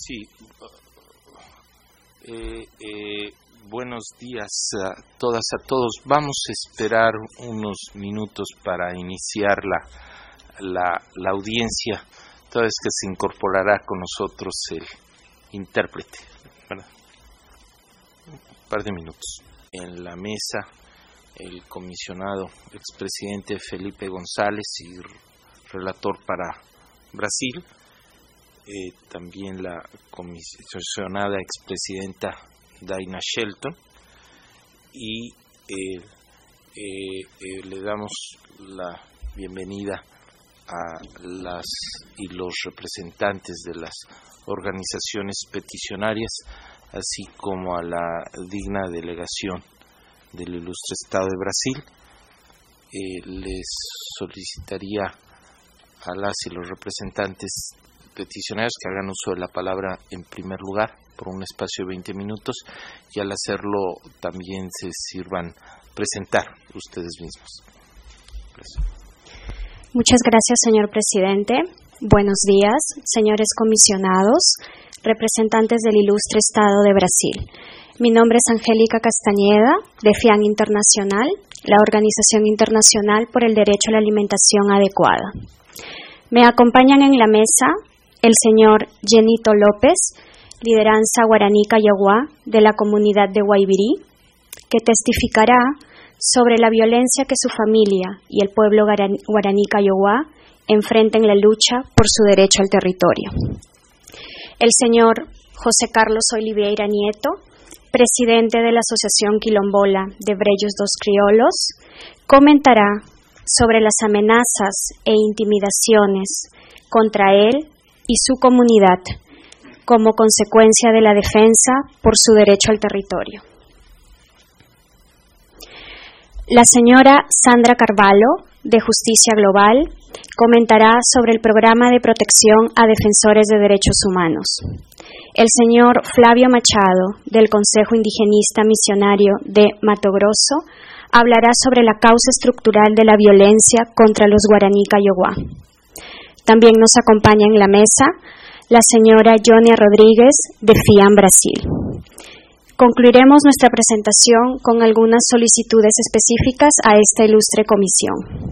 Sí. Buenos días a todas, a todos. Vamos a esperar unos minutos para iniciar la audiencia, toda vez que se incorporará con nosotros el intérprete, ¿verdad? Un par de minutos. En la mesa, el comisionado expresidente Felipe González y relator para Brasil, también la comisionada expresidenta Daina Shelton, y le damos la bienvenida a las y los representantes de las organizaciones peticionarias, así como a la digna delegación del ilustre Estado de Brasil. Les solicitaría a las y los representantes peticionarios que hagan uso de la palabra en primer lugar por un espacio de 20 minutos, y al hacerlo también se sirvan presentar ustedes mismos. Gracias. Muchas gracias, señor presidente. Buenos días, señores comisionados, representantes del ilustre Estado de Brasil. Mi nombre es Angélica Castañeda, de FIAN Internacional, la Organización Internacional por el Derecho a la Alimentación Adecuada. Me acompañan en la mesa el señor Genito López, lideranza guaraní Cayaguá de la comunidad de Guaybirí, que testificará sobre la violencia que su familia y el pueblo guaraní Cayaguá enfrentan en la lucha por su derecho al territorio. El señor José Carlos Oliveira Nieto, presidente de la Asociación Quilombola de Brellos dos Criollos, comentará sobre las amenazas e intimidaciones contra él y su comunidad como consecuencia de la defensa por su derecho al territorio. La señora Sandra Carvalho, de Justicia Global, comentará sobre el programa de protección a defensores de derechos humanos. El señor Flavio Machado, del Consejo Indigenista Misionario de Mato Grosso, hablará sobre la causa estructural de la violencia contra los guaraní Cayaguá. También nos acompaña en la mesa la señora Jonia Rodríguez, de FIAN Brasil. Concluiremos nuestra presentación con algunas solicitudes específicas a esta ilustre comisión.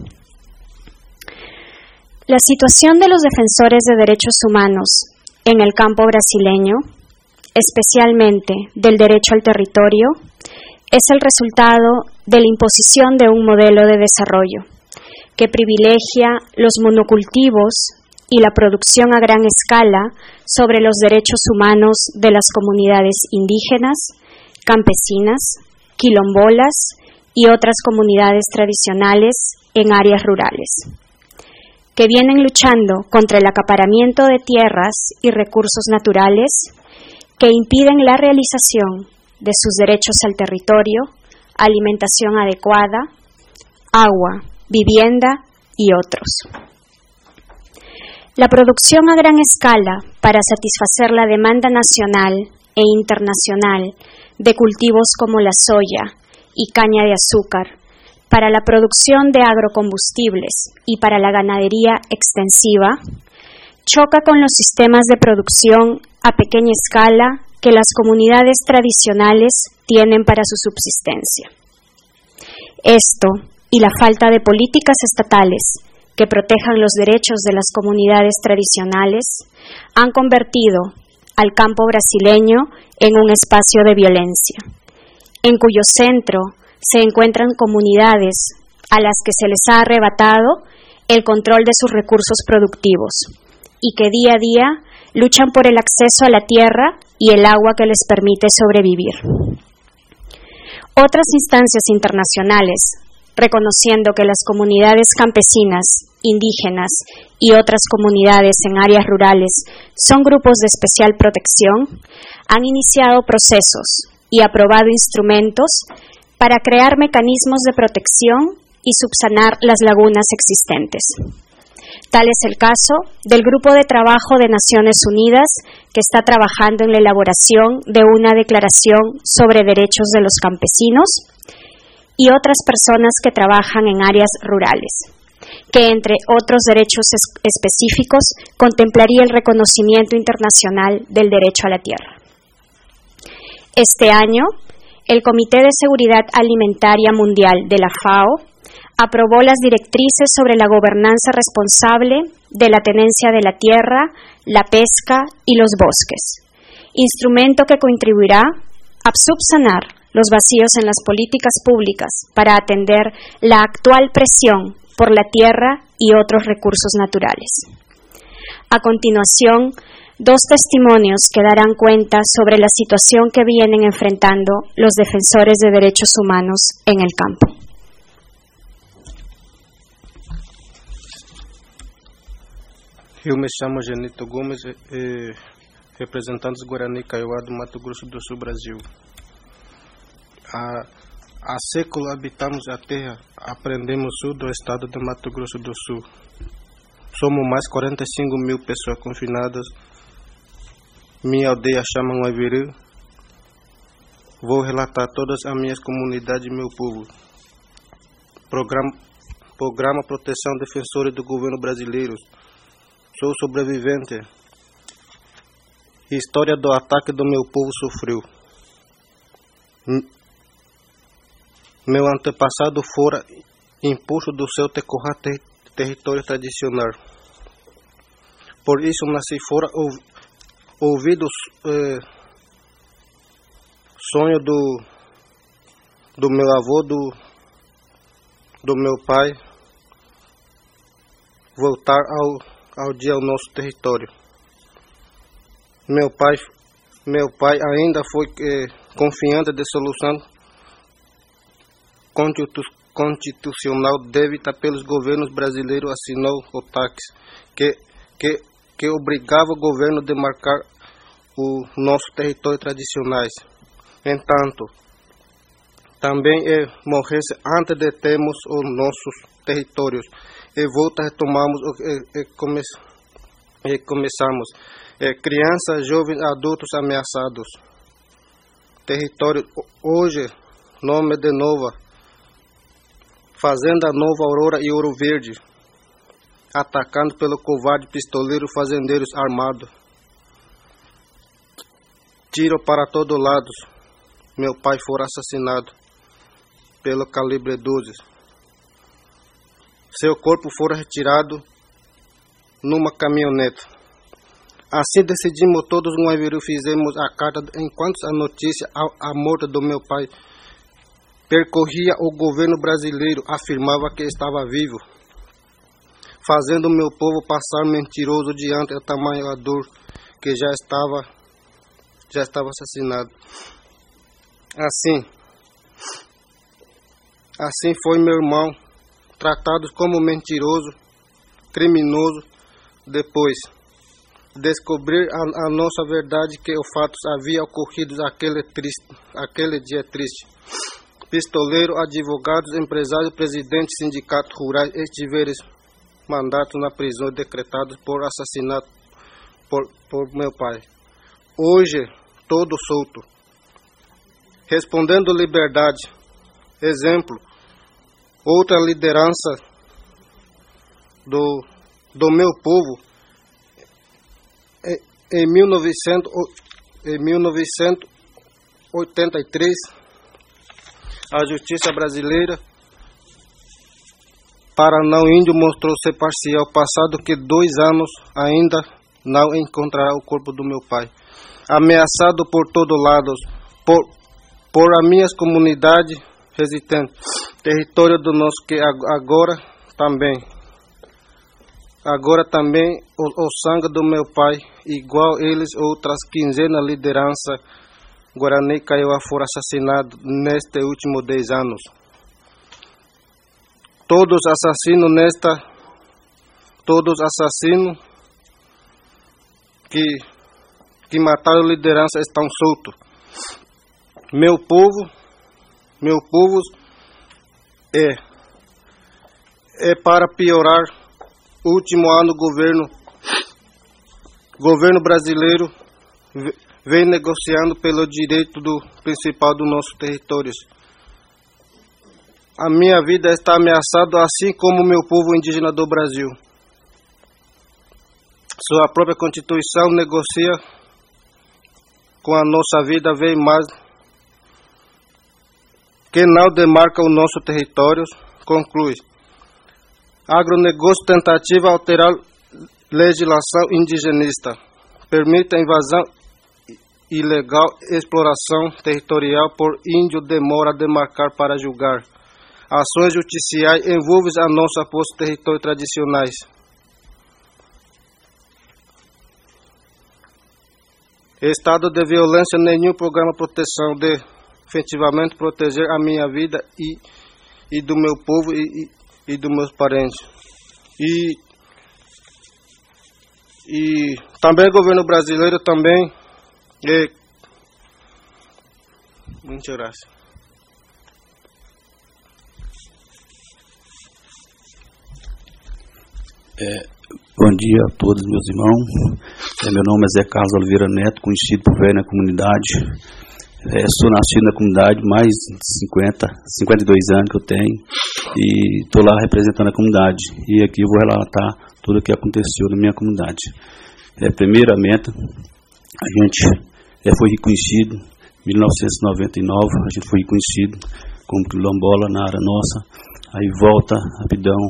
La situación de los defensores de derechos humanos en el campo brasileño, especialmente del derecho al territorio, es el resultado de la imposición de un modelo de desarrollo que privilegia los monocultivos y la producción a gran escala sobre los derechos humanos de las comunidades indígenas, campesinas, quilombolas y otras comunidades tradicionales en áreas rurales, que vienen luchando contra el acaparamiento de tierras y recursos naturales que impiden la realización de sus derechos al territorio, alimentación adecuada, agua, vivienda y otros. La producción a gran escala para satisfacer la demanda nacional e internacional de cultivos como la soya y caña de azúcar, para la producción de agrocombustibles y para la ganadería extensiva, choca con los sistemas de producción a pequeña escala que las comunidades tradicionales tienen para su subsistencia. Esto y la falta de políticas estatales que protejan los derechos de las comunidades tradicionales han convertido al campo brasileño en un espacio de violencia, en cuyo centro se encuentran comunidades a las que se les ha arrebatado el control de sus recursos productivos y que día a día luchan por el acceso a la tierra y el agua que les permite sobrevivir. Otras instancias internacionales, reconociendo que las comunidades campesinas, indígenas y otras comunidades en áreas rurales son grupos de especial protección, han iniciado procesos y aprobado instrumentos para crear mecanismos de protección y subsanar las lagunas existentes. Tal es el caso del Grupo de Trabajo de Naciones Unidas que está trabajando en la elaboración de una declaración sobre derechos de los campesinos y otras personas que trabajan en áreas rurales, que, entre otros derechos específicos, contemplaría el reconocimiento internacional del derecho a la tierra. Este año, el Comité de Seguridad Alimentaria Mundial de la FAO aprobó las directrices sobre la gobernanza responsable de la tenencia de la tierra, la pesca y los bosques, instrumento que contribuirá a subsanar los vacíos en las políticas públicas para atender la actual presión por la tierra y otros recursos naturales. A continuación, dos testimonios que darán cuenta sobre la situación que vienen enfrentando los defensores de derechos humanos en el campo. Eu me chamo Genito Gomes, representante Guarani Kaiowá do Mato Grosso do Sul, Brasil. Há séculos habitamos a terra, aprendemos sul do estado do Mato Grosso do Sul. Somos mais 45 mil pessoas confinadas. Minha aldeia chama Nguaviru. Vou relatar todas as minhas comunidades e meu povo. Programa Proteção Defensores do Governo Brasileiro. Sou sobrevivente. História do ataque do meu povo sofreu. Meu antepassado fora imposto do seu território tradicional. Por isso nasci fora ouvido sonho do meu avô, do meu pai, voltar ao dia ao nosso território. Meu pai ainda foi confiante de solução constitucional débita pelos governos brasileiros, assinou o TAX, que obrigava o governo a demarcar o nosso território tradicionais. Entanto, também morresse antes de termos os nossos territórios e volta retomamos e começamos. Crianças, jovens, adultos ameaçados. Território hoje, nome de Nova, Fazenda Nova Aurora e Ouro Verde, atacando pelo covarde pistoleiro fazendeiros armados. Tiro para todos lados. Meu pai foi assassinado pelo calibre 12. Seu corpo foi retirado numa caminhonete. Assim decidimos todos no Nguaviru, fizemos a carta enquanto a notícia a morte do meu pai percorria o governo brasileiro, afirmava que estava vivo, fazendo meu povo passar mentiroso diante do tamanho da dor que já estava assassinado. Assim foi meu irmão, tratado como mentiroso, criminoso. Depois descobrir a nossa verdade que os fatos haviam ocorrido aquele dia triste. Pistoleiro, advogados, empresários, presidentes, sindicatos rurais estiveram mandatos na prisão decretados por assassinato por meu pai. Hoje, todo solto. Respondendo liberdade. Exemplo, outra liderança do meu povo. Em 1983, a justiça brasileira para não índio mostrou ser parcial, passado que 2 anos ainda não encontrará o corpo do meu pai. Ameaçado por todos lados, por a minhas comunidades residentes, território do nosso que agora também o sangue do meu pai, igual eles outras 15 lideranças Guarani Kaiowá foram assassinados nestes últimos 10 anos. Todos assassinos que mataram liderança estão soltos. Meu povo é para piorar. Último ano governo brasileiro vem negociando pelo direito do principal dos nossos territórios. A minha vida está ameaçada, assim como o meu povo indígena do Brasil. Sua própria Constituição negocia com a nossa vida, vem mais que não demarca o nosso território, conclui. Agronegócio tentativa alterar legislação indigenista, permite a invasão ilegal, exploração territorial por índio, demora a demarcar para julgar. Ações judiciais envolvem a nossa posse território tradicionais. Estado de violência, nenhum programa de proteção de efetivamente proteger a minha vida e do meu povo e dos meus parentes. E também o governo brasileiro também. Muitas graças. Bom dia a todos meus irmãos. Meu nome é Zé Carlos Oliveira Neto, conhecido por velho na comunidade. Sou nascido na comunidade, mais de 52 anos que eu tenho, e estou lá representando a comunidade. E aqui eu vou relatar tudo o que aconteceu na minha comunidade. Primeiramente, a gente foi reconhecido em 1999, a gente foi reconhecido como quilombola na área nossa. Aí volta rapidão,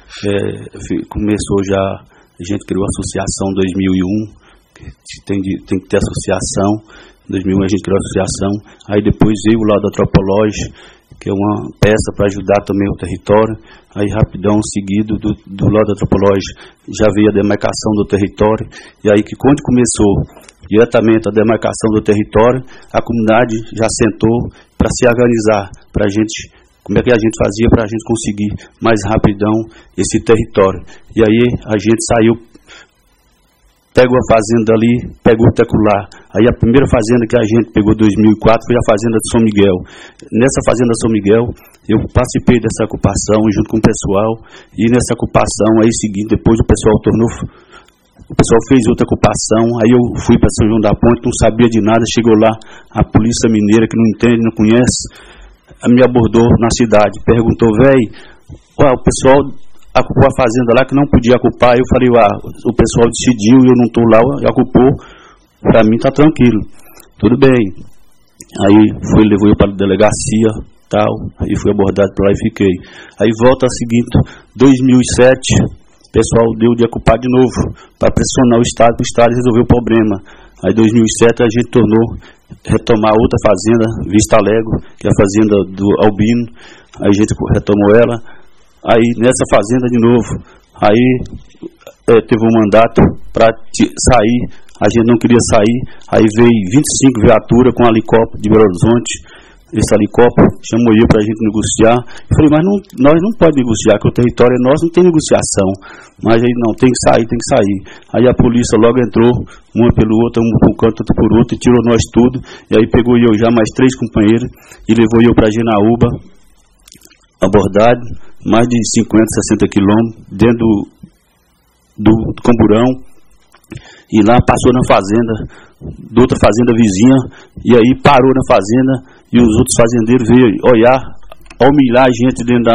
começou já, a gente criou a associação em 2001, tem que ter associação. Em 2001 a gente criou a associação. Aí depois veio o lado antropológico, que é uma peça para ajudar também o território. Aí rapidão, seguido do lado antropológico, já veio a demarcação do território. E aí que quando começou diretamente a demarcação do território, a comunidade já sentou para se organizar, para a gente, como é que a gente fazia para a gente conseguir mais rapidão esse território. E aí a gente saiu, pegou a fazenda ali, pegou o tecular. Aí a primeira fazenda que a gente pegou em 2004 foi a fazenda de São Miguel. Nessa fazenda de São Miguel, eu participei dessa ocupação junto com o pessoal. E nessa ocupação, aí seguinte, depois o pessoal fez outra ocupação. Aí eu fui para São João da Ponte, não sabia de nada. Chegou lá a polícia mineira, que não entende, não conhece, me abordou na cidade, perguntou, velho, o pessoal ocupou a fazenda lá que não podia ocupar. Eu falei, o pessoal decidiu e eu não estou lá, ocupou, para mim está tranquilo, tudo bem. Aí levou eu para a delegacia, tal, aí fui abordado por lá e fiquei. Aí volta a seguinte, 2007, o pessoal deu de ocupar de novo, para pressionar o Estado, para o Estado resolver o problema. Aí 2007 a gente retomar outra fazenda, Vista Alegre, que é a fazenda do Albino. Aí a gente retomou ela. Aí nessa fazenda de novo, aí teve um mandato para sair, a gente não queria sair, aí veio 25 viaturas com helicóptero de Belo Horizonte. Esse helicóptero chamou eu para a gente negociar. Eu falei, mas nós não podemos negociar, que o território é nosso, não tem negociação. Mas aí não, tem que sair, tem que sair. Aí a polícia logo entrou, uma pelo outro, um por canto, outro por outro, e tirou nós tudo. E aí pegou eu já, mais 3 companheiros, e levou eu para Genaúba, abordado, mais de 50, 60 quilômetros, dentro do Camburão. E lá passou na fazenda, de outra fazenda vizinha, e aí parou na fazenda, e os outros fazendeiros veio olhar, humilhar a gente dentro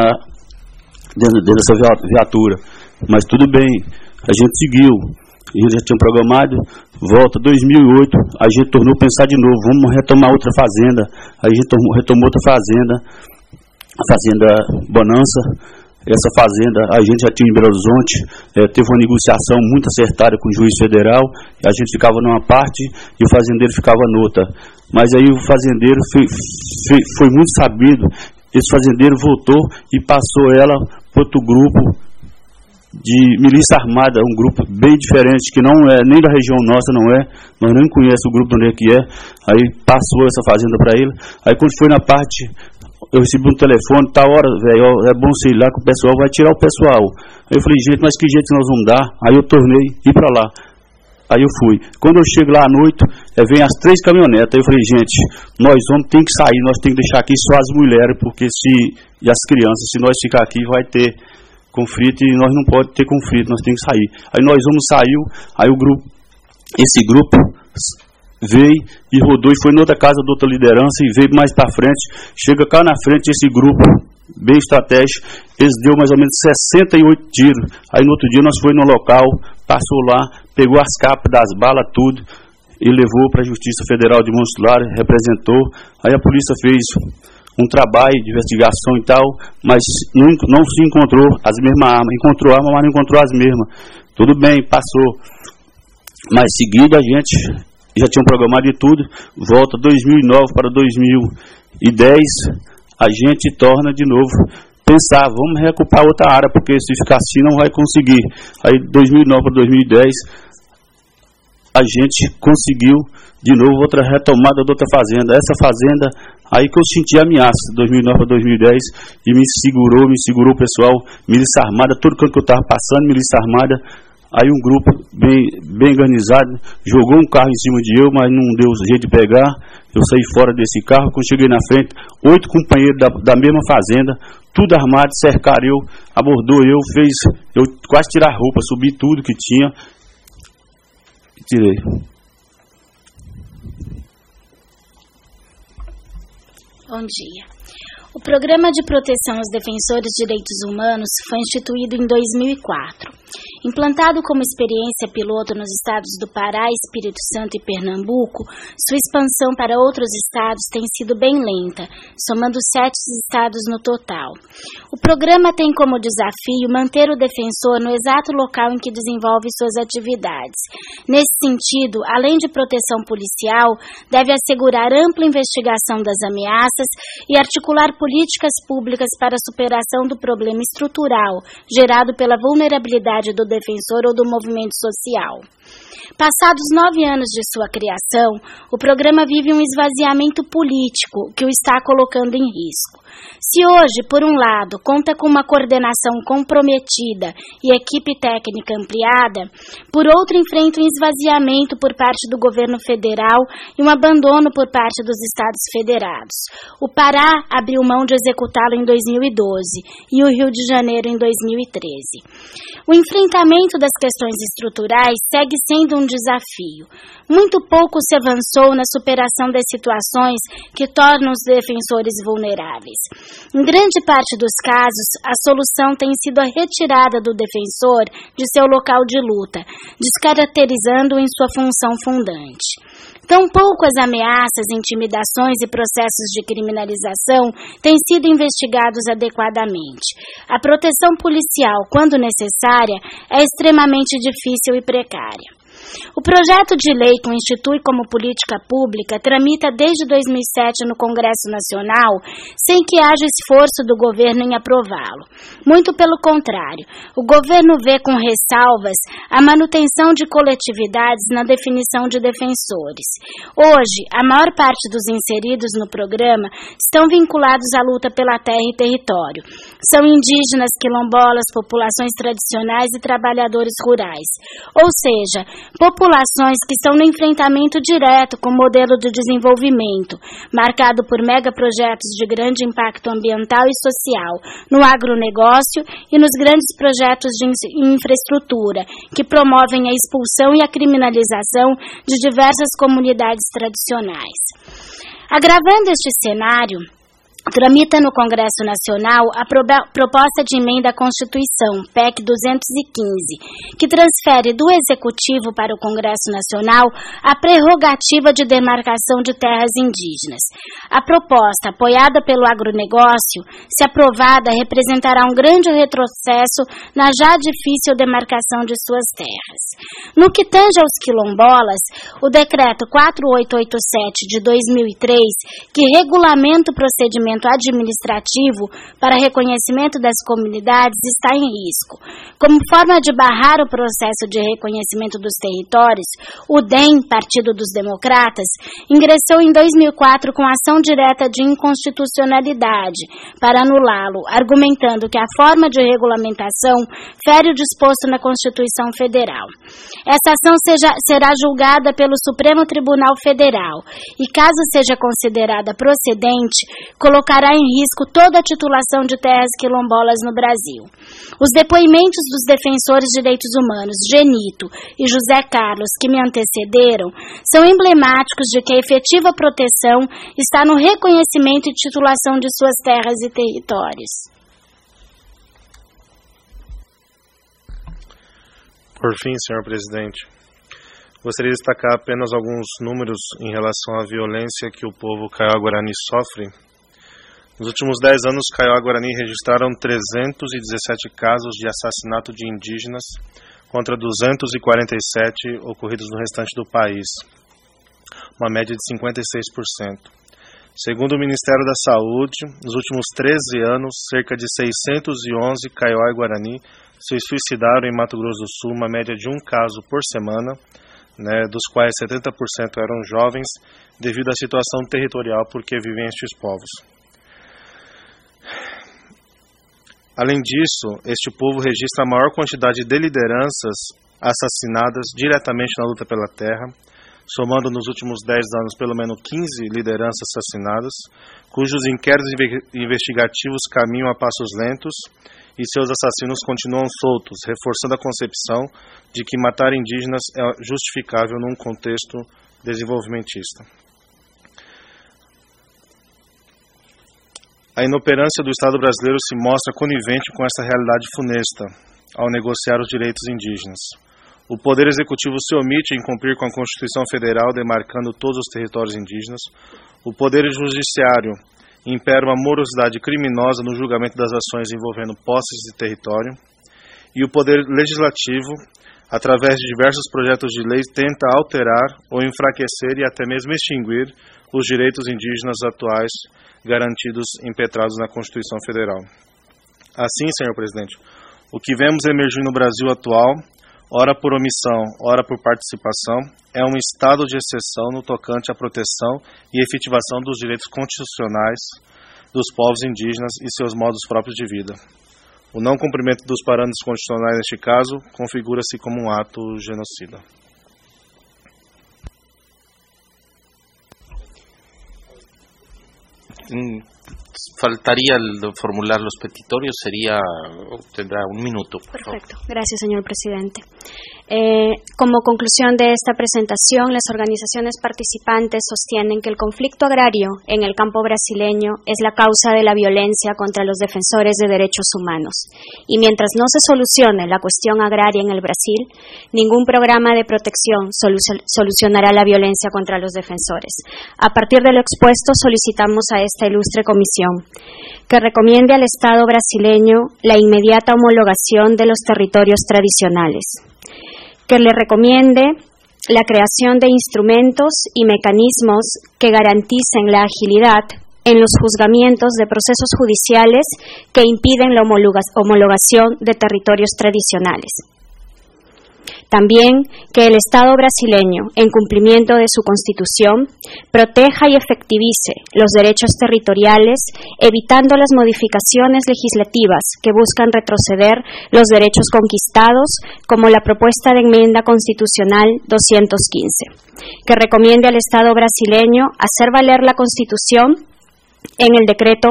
dessa viatura. Mas tudo bem, a gente seguiu, a gente já tinha programado, volta 2008, a gente tornou a pensar de novo, vamos retomar outra fazenda. Aí a gente retomou outra fazenda, a Fazenda Bonança. Essa fazenda a gente já tinha em Belo Horizonte, teve uma negociação muito acertada com o juiz federal, a gente ficava numa parte e o fazendeiro ficava noutra. Mas aí o fazendeiro foi muito sabido, esse fazendeiro voltou e passou ela para outro grupo de milícia armada, um grupo bem diferente, que não é nem da região nossa, não é, nós nem conhecemos o grupo de onde é que é. Aí passou essa fazenda para ele. Aí quando foi na parte, eu recebi um telefone, tá hora, velho, é bom sei lá que o pessoal vai tirar o pessoal. Aí eu falei, gente, mas que jeito nós vamos dar? Aí eu tornei ir para lá. Aí eu fui. Quando eu chego lá à noite, vem as 3 caminhonetas. Aí eu falei, gente, nós homens tem que sair, nós tem que deixar aqui só as mulheres, porque e as crianças, se nós ficar aqui vai ter conflito e nós não podemos ter conflito, nós temos que sair. Aí nós vamos saiu, aí esse grupo veio e rodou e foi em outra casa de outra liderança e veio mais para frente. Chega cá na frente esse grupo bem estratégico. Eles deu mais ou menos 68 tiros. Aí no outro dia nós foi no local, passou lá, pegou as capas das balas, tudo, e levou para a Justiça Federal de Montes Claros, representou. Aí a polícia fez um trabalho de investigação e tal, mas não se encontrou as mesmas armas. Encontrou arma, mas não encontrou as mesmas. Tudo bem, passou. Mas seguido a gente já tinha programado de tudo. Volta 2009 para 2010, a gente torna de novo pensar, vamos recuperar outra área, porque se ficar assim não vai conseguir. Aí 2009 para 2010, a gente conseguiu de novo outra retomada de outra fazenda. Essa fazenda, aí que eu senti a ameaça, 2009 para 2010, e me segurou o pessoal, milícia armada, tudo quanto eu estava passando, milícia armada. Aí um grupo bem organizado jogou um carro em cima de eu, mas não deu jeito de pegar. Eu saí fora desse carro. Quando cheguei na frente, 8 companheiros da mesma fazenda, tudo armado, cercaram eu, abordou eu, fez eu quase tirar a roupa, subi tudo que tinha e tirei. Bom dia. O Programa de Proteção aos Defensores de Direitos Humanos foi instituído em 2004. Implantado como experiência piloto nos estados do Pará, Espírito Santo e Pernambuco, sua expansão para outros estados tem sido bem lenta, somando 7 estados no total. O programa tem como desafio manter o defensor no exato local em que desenvolve suas atividades. Nesse sentido, além de proteção policial, deve assegurar ampla investigação das ameaças e articular políticas públicas para a superação do problema estrutural gerado pela vulnerabilidade do defensor ou do movimento social. Passados 9 anos de sua criação, o programa vive um esvaziamento político que o está colocando em risco. Se hoje, por um lado, conta com uma coordenação comprometida e equipe técnica ampliada, por outro enfrenta um esvaziamento por parte do governo federal e um abandono por parte dos estados federados. O Pará abriu mão de executá-lo em 2012 e o Rio de Janeiro em 2013. O enfrentamento das questões estruturais segue sendo um desafio. Muito pouco se avançou na superação das situações que tornam os defensores vulneráveis. Em grande parte dos casos, a solução tem sido a retirada do defensor de seu local de luta, descaracterizando-o em sua função fundante. Tampouco as ameaças, intimidações e processos de criminalização têm sido investigados adequadamente. A proteção policial, quando necessária, é extremamente difícil e precária. O projeto de lei que o institui como política pública tramita desde 2007 no Congresso Nacional, sem que haja esforço do governo em aprová-lo. Muito pelo contrário, o governo vê com ressalvas a manutenção de coletividades na definição de defensores. Hoje, a maior parte dos inseridos no programa estão vinculados à luta pela terra e território. São indígenas, quilombolas, populações tradicionais e trabalhadores rurais. Ou seja, populações que estão no enfrentamento direto com o modelo de desenvolvimento, marcado por megaprojetos de grande impacto ambiental e social, no agronegócio e nos grandes projetos de infraestrutura, que promovem a expulsão e a criminalização de diversas comunidades tradicionais. Agravando este cenário, tramita no Congresso Nacional a proposta de emenda à Constituição, PEC 215, que transfere do Executivo para o Congresso Nacional a prerrogativa de demarcação de terras indígenas. A proposta, apoiada pelo agronegócio, se aprovada, representará um grande retrocesso na já difícil demarcação de suas terras. No que tange aos quilombolas, o Decreto 4887 de 2003, que regulamenta o procedimento administrativo para reconhecimento das comunidades, está em risco. Como forma de barrar o processo de reconhecimento dos territórios, o DEM, Partido dos Democratas, ingressou em 2004 com ação direta de inconstitucionalidade para anulá-lo, argumentando que a forma de regulamentação fere o disposto na Constituição Federal. Essa ação será julgada pelo Supremo Tribunal Federal e, caso seja considerada procedente, colocará colocará em risco toda a titulação de terras quilombolas no Brasil. Os depoimentos dos defensores de direitos humanos, Genito e José Carlos, que me antecederam, são emblemáticos de que a efetiva proteção está no reconhecimento e titulação de suas terras e territórios. Por fim, senhor presidente, gostaria de destacar apenas alguns números em relação à violência que o povo Kaiowá-Guarani sofre. Nos últimos 10 anos, Kaiowá-Guarani registraram 317 casos de assassinato de indígenas contra 247 ocorridos no restante do país, uma média de 56%. Segundo o Ministério da Saúde, nos últimos 13 anos, cerca de 611 Kaiowá-Guarani se suicidaram em Mato Grosso do Sul, uma média de um caso por semana, dos quais 70% eram jovens, devido à situação territorial por que vivem estes povos. Além disso, este povo registra a maior quantidade de lideranças assassinadas diretamente na luta pela terra, somando nos últimos 10 anos pelo menos 15 lideranças assassinadas, cujos inquéritos investigativos caminham a passos lentos e seus assassinos continuam soltos, reforçando a concepção de que matar indígenas é justificável num contexto desenvolvimentista. A inoperância do Estado brasileiro se mostra conivente com essa realidade funesta ao negociar os direitos indígenas. O Poder Executivo se omite em cumprir com a Constituição Federal, demarcando todos os territórios indígenas. O Poder Judiciário impera uma morosidade criminosa no julgamento das ações envolvendo posses de território. E o Poder Legislativo, através de diversos projetos de lei, tenta alterar ou enfraquecer e até mesmo extinguir os direitos indígenas atuais garantidos impetrados na Constituição Federal. Assim, senhor presidente, o que vemos emergir no Brasil atual, ora por omissão, ora por participação, é um estado de exceção no tocante à proteção e efetivação dos direitos constitucionais dos povos indígenas e seus modos próprios de vida. O não cumprimento dos parâmetros constitucionais neste caso configura-se como um ato genocida. Faltaría formular los petitorios, tendrá un minuto. Perfecto, gracias señor presidente. Como conclusión de esta presentación, las organizaciones participantes sostienen que el conflicto agrario en el campo brasileño es la causa de la violencia contra los defensores de derechos humanos. Y mientras no se solucione la cuestión agraria en el Brasil, ningún programa de protección solucionará la violencia contra los defensores. A partir de lo expuesto, solicitamos a esta ilustre comisión que recomiende al Estado brasileño la inmediata homologación de los territorios tradicionales, que le recomiende la creación de instrumentos y mecanismos que garanticen la agilidad en los juzgamientos de procesos judiciales que impiden la homologación de territorios tradicionales. También que el Estado brasileño, en cumplimiento de su Constitución, proteja y efectivice los derechos territoriales, evitando las modificaciones legislativas que buscan retroceder los derechos conquistados, como la propuesta de enmienda constitucional 215. Que recomiende al Estado brasileño hacer valer la Constitución en el decreto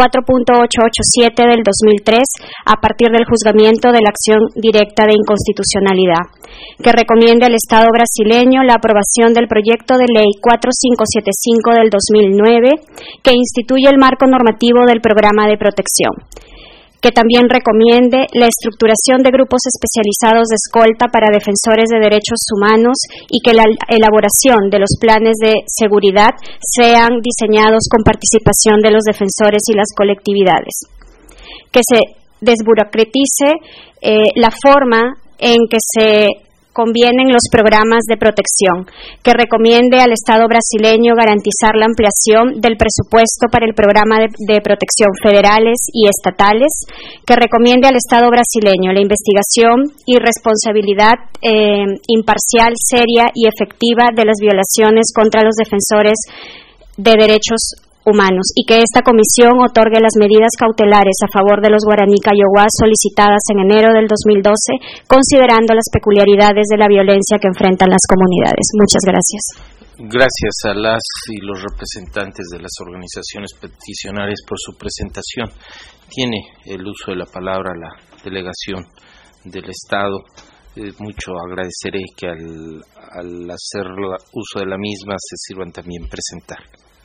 4.887 del 2003 a partir del juzgamiento de la acción directa de inconstitucionalidad, que recomiende al Estado brasileño la aprobación del proyecto de ley 4575 del 2009 que instituye el marco normativo del programa de protección, que también recomiende la estructuración de grupos especializados de escolta para defensores de derechos humanos y que la elaboración de los planes de seguridad sean diseñados con participación de los defensores y las colectividades, que se desburocratice la forma en que se convienen los programas de protección, que recomiende al Estado brasileño garantizar la ampliación del presupuesto para el programa de protección federales y estatales, que recomiende al Estado brasileño la investigación y responsabilidad imparcial, seria y efectiva de las violaciones contra los defensores de derechos humanos y que esta comisión otorgue las medidas cautelares a favor de los guaraní Kaiowá solicitadas en enero del 2012, considerando las peculiaridades de la violencia que enfrentan las comunidades. Muchas gracias. Gracias a las y los representantes de las organizaciones peticionarias por su presentación. Tiene el uso de la palabra la delegación del Estado. Mucho agradeceré que al hacer uso de la misma se sirvan también presentar.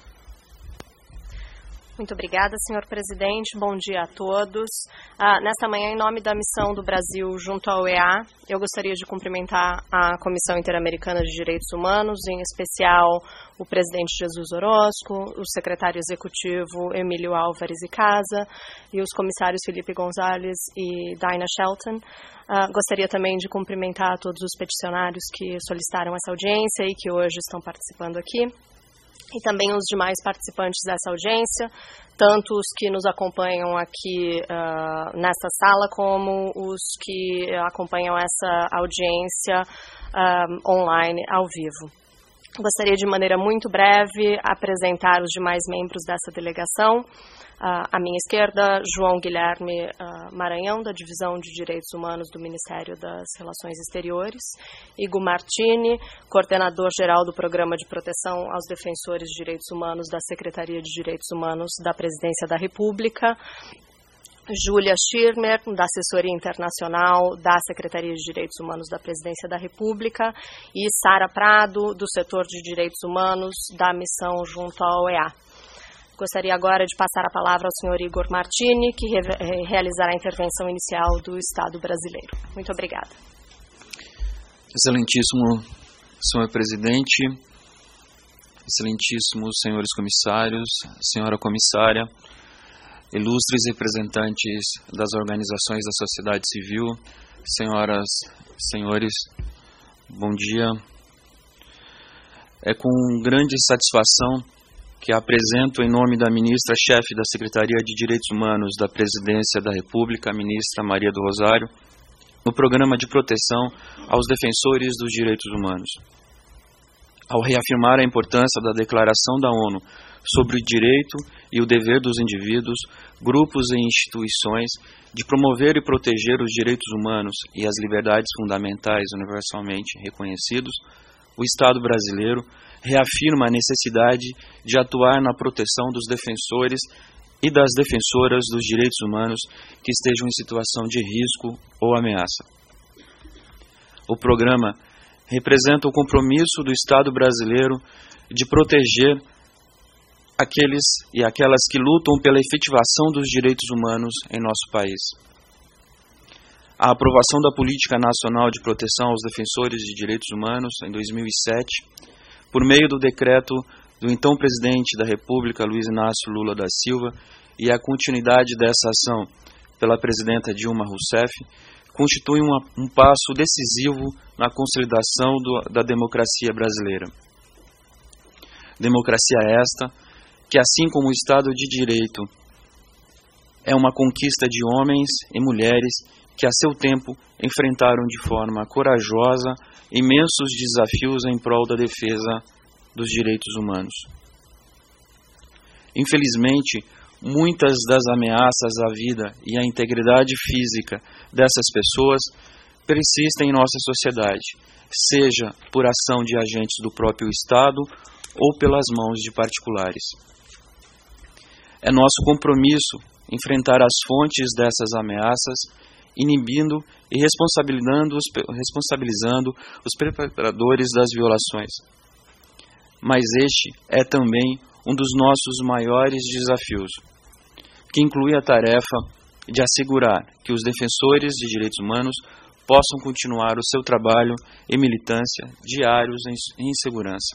Muito obrigada, senhor presidente. Bom dia a todos. Nesta manhã, em nome da missão do Brasil junto à OEA, eu gostaria de cumprimentar a Comissão Interamericana de Direitos Humanos, em especial o presidente Jesus Orozco, o secretário executivo Emílio Álvares e Casa e os comissários Felipe Gonzalez e Dinah Shelton. Gostaria também de cumprimentar todos os peticionários que solicitaram essa audiência e que hoje estão participando aqui. E também os demais participantes dessa audiência, tanto os que nos acompanham aqui nesta sala, como os que acompanham essa audiência online, ao vivo. Gostaria de maneira muito breve apresentar os demais membros dessa delegação. À minha esquerda, João Guilherme Maranhão, da Divisão de Direitos Humanos do Ministério das Relações Exteriores. Igor Martini, coordenador-geral do Programa de Proteção aos Defensores de Direitos Humanos da Secretaria de Direitos Humanos da Presidência da República. Júlia Schirmer, da Assessoria Internacional da Secretaria de Direitos Humanos da Presidência da República. E Sara Prado, do Setor de Direitos Humanos da Missão junto à OEA. Gostaria agora de passar a palavra ao senhor Igor Martini, que realizará a intervenção inicial do Estado brasileiro. Muito obrigada. Excelentíssimo senhor presidente, excelentíssimos senhores comissários, senhora comissária, ilustres representantes das organizações da sociedade civil, senhoras, senhores, bom dia. É com grande satisfação que apresento em nome da ministra-chefe da Secretaria de Direitos Humanos da Presidência da República, a ministra Maria do Rosário, o Programa de Proteção aos Defensores dos Direitos Humanos. Ao reafirmar a importância da Declaração da ONU sobre o direito e o dever dos indivíduos, grupos e instituições de promover e proteger os direitos humanos e as liberdades fundamentais universalmente reconhecidos, o Estado brasileiro reafirma a necessidade de atuar na proteção dos defensores e das defensoras dos direitos humanos que estejam em situação de risco ou ameaça. O programa representa o compromisso do Estado brasileiro de proteger aqueles e aquelas que lutam pela efetivação dos direitos humanos em nosso país. A aprovação da Política Nacional de Proteção aos Defensores de Direitos Humanos, em 2007, por meio do decreto do então presidente da República, Luiz Inácio Lula da Silva, e a continuidade dessa ação pela presidenta Dilma Rousseff, constitui um passo decisivo na consolidação da democracia brasileira. Democracia esta que, assim como o Estado de Direito, é uma conquista de homens e mulheres que, a seu tempo, enfrentaram de forma corajosa imensos desafios em prol da defesa dos direitos humanos. Infelizmente, muitas das ameaças à vida e à integridade física dessas pessoas persistem em nossa sociedade, seja por ação de agentes do próprio Estado ou pelas mãos de particulares. É nosso compromisso enfrentar as fontes dessas ameaças, inibindo e responsabilizando os perpetradores das violações. Mas este é também um dos nossos maiores desafios, que inclui a tarefa de assegurar que os defensores de direitos humanos possam continuar o seu trabalho e militância diários em segurança.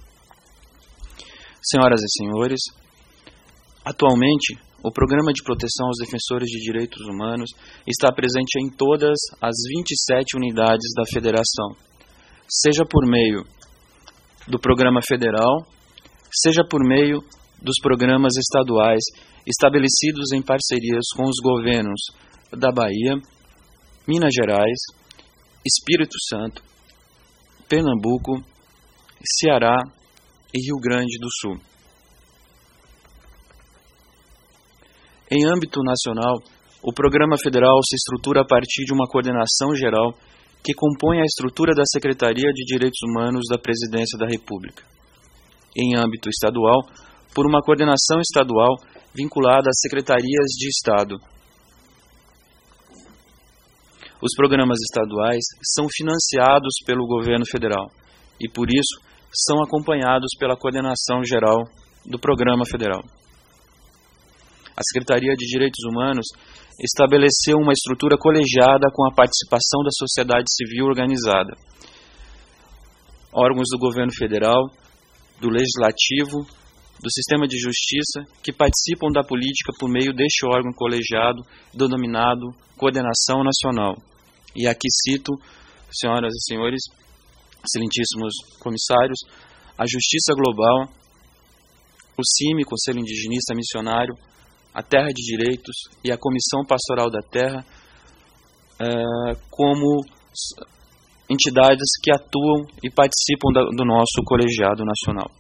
Senhoras e senhores, atualmente, o Programa de Proteção aos Defensores de Direitos Humanos está presente em todas as 27 unidades da Federação, seja por meio do Programa Federal, seja por meio dos programas estaduais estabelecidos em parcerias com os governos da Bahia, Minas Gerais, Espírito Santo, Pernambuco, Ceará e Rio Grande do Sul. Em âmbito nacional, o Programa Federal se estrutura a partir de uma coordenação geral que compõe a estrutura da Secretaria de Direitos Humanos da Presidência da República. em âmbito estadual por uma coordenação estadual vinculada às secretarias de Estado. Os programas estaduais são financiados pelo governo federal e, por isso, são acompanhados pela coordenação geral do programa federal. A Secretaria de Direitos Humanos estabeleceu uma estrutura colegiada com a participação da sociedade civil organizada, órgãos do governo federal, do legislativo, do sistema de justiça, que participam da política por meio deste órgão colegiado denominado Coordenação Nacional. E aqui cito, senhoras e senhores, excelentíssimos comissários, a Justiça Global, o CIMI, Conselho Indigenista Missionário, a Terra de Direitos e a Comissão Pastoral da Terra, como entidades que atuam e participam do nosso colegiado nacional.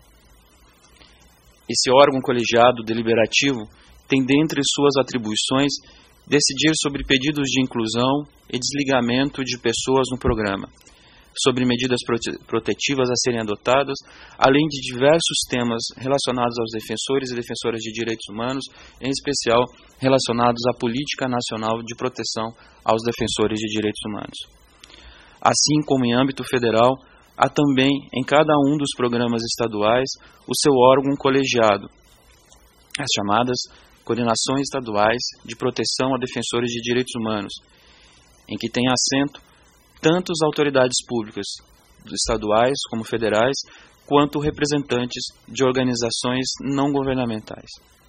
Esse órgão colegiado deliberativo tem dentre suas atribuições decidir sobre pedidos de inclusão e desligamento de pessoas no programa, sobre medidas protetivas a serem adotadas, além de diversos temas relacionados aos defensores e defensoras de direitos humanos, em especial relacionados à política nacional de proteção aos defensores de direitos humanos. Assim como em âmbito federal, há também em cada um dos programas estaduais o seu órgão colegiado, as chamadas Coordenações Estaduais de Proteção a Defensores de Direitos Humanos, em que tem assento tanto as autoridades públicas, estaduais como federais, quanto representantes de organizações não governamentais.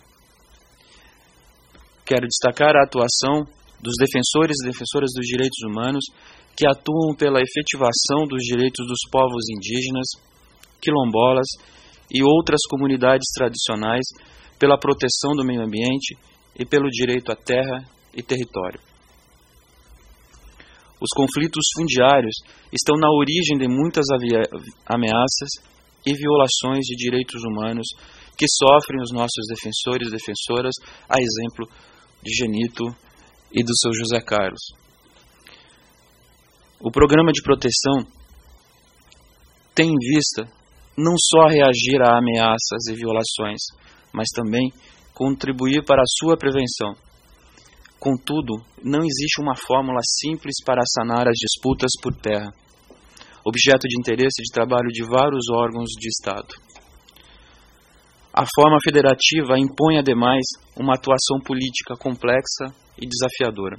Quero destacar a atuação dos defensores e defensoras dos direitos humanos que atuam pela efetivação dos direitos dos povos indígenas, quilombolas e outras comunidades tradicionais, pela proteção do meio ambiente e pelo direito à terra e território. Os conflitos fundiários estão na origem de muitas ameaças e violações de direitos humanos que sofrem os nossos defensores e defensoras, a exemplo de Genito e do seu José Carlos. O programa de proteção tem em vista não só reagir a ameaças e violações, mas também contribuir para a sua prevenção. Contudo, não existe uma fórmula simples para sanar as disputas por terra, objeto de interesse de trabalho de vários órgãos de Estado. A forma federativa impõe, ademais, uma atuação política complexa e desafiadora.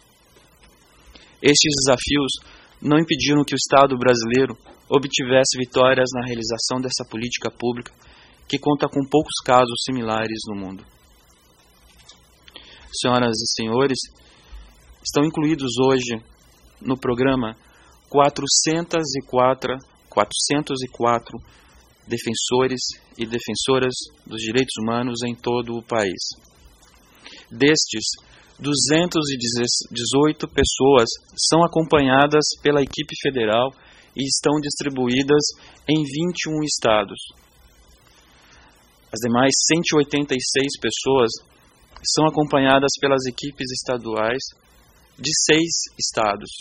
Estes desafios não impediram que o Estado brasileiro obtivesse vitórias na realização dessa política pública, que conta com poucos casos similares no mundo. Senhoras e senhores, estão incluídos hoje no programa 404 defensores e defensoras dos direitos humanos em todo o país. Destes, 218 pessoas são acompanhadas pela equipe federal e estão distribuídas em 21 estados. As demais 186 pessoas são acompanhadas pelas equipes estaduais de 6 estados.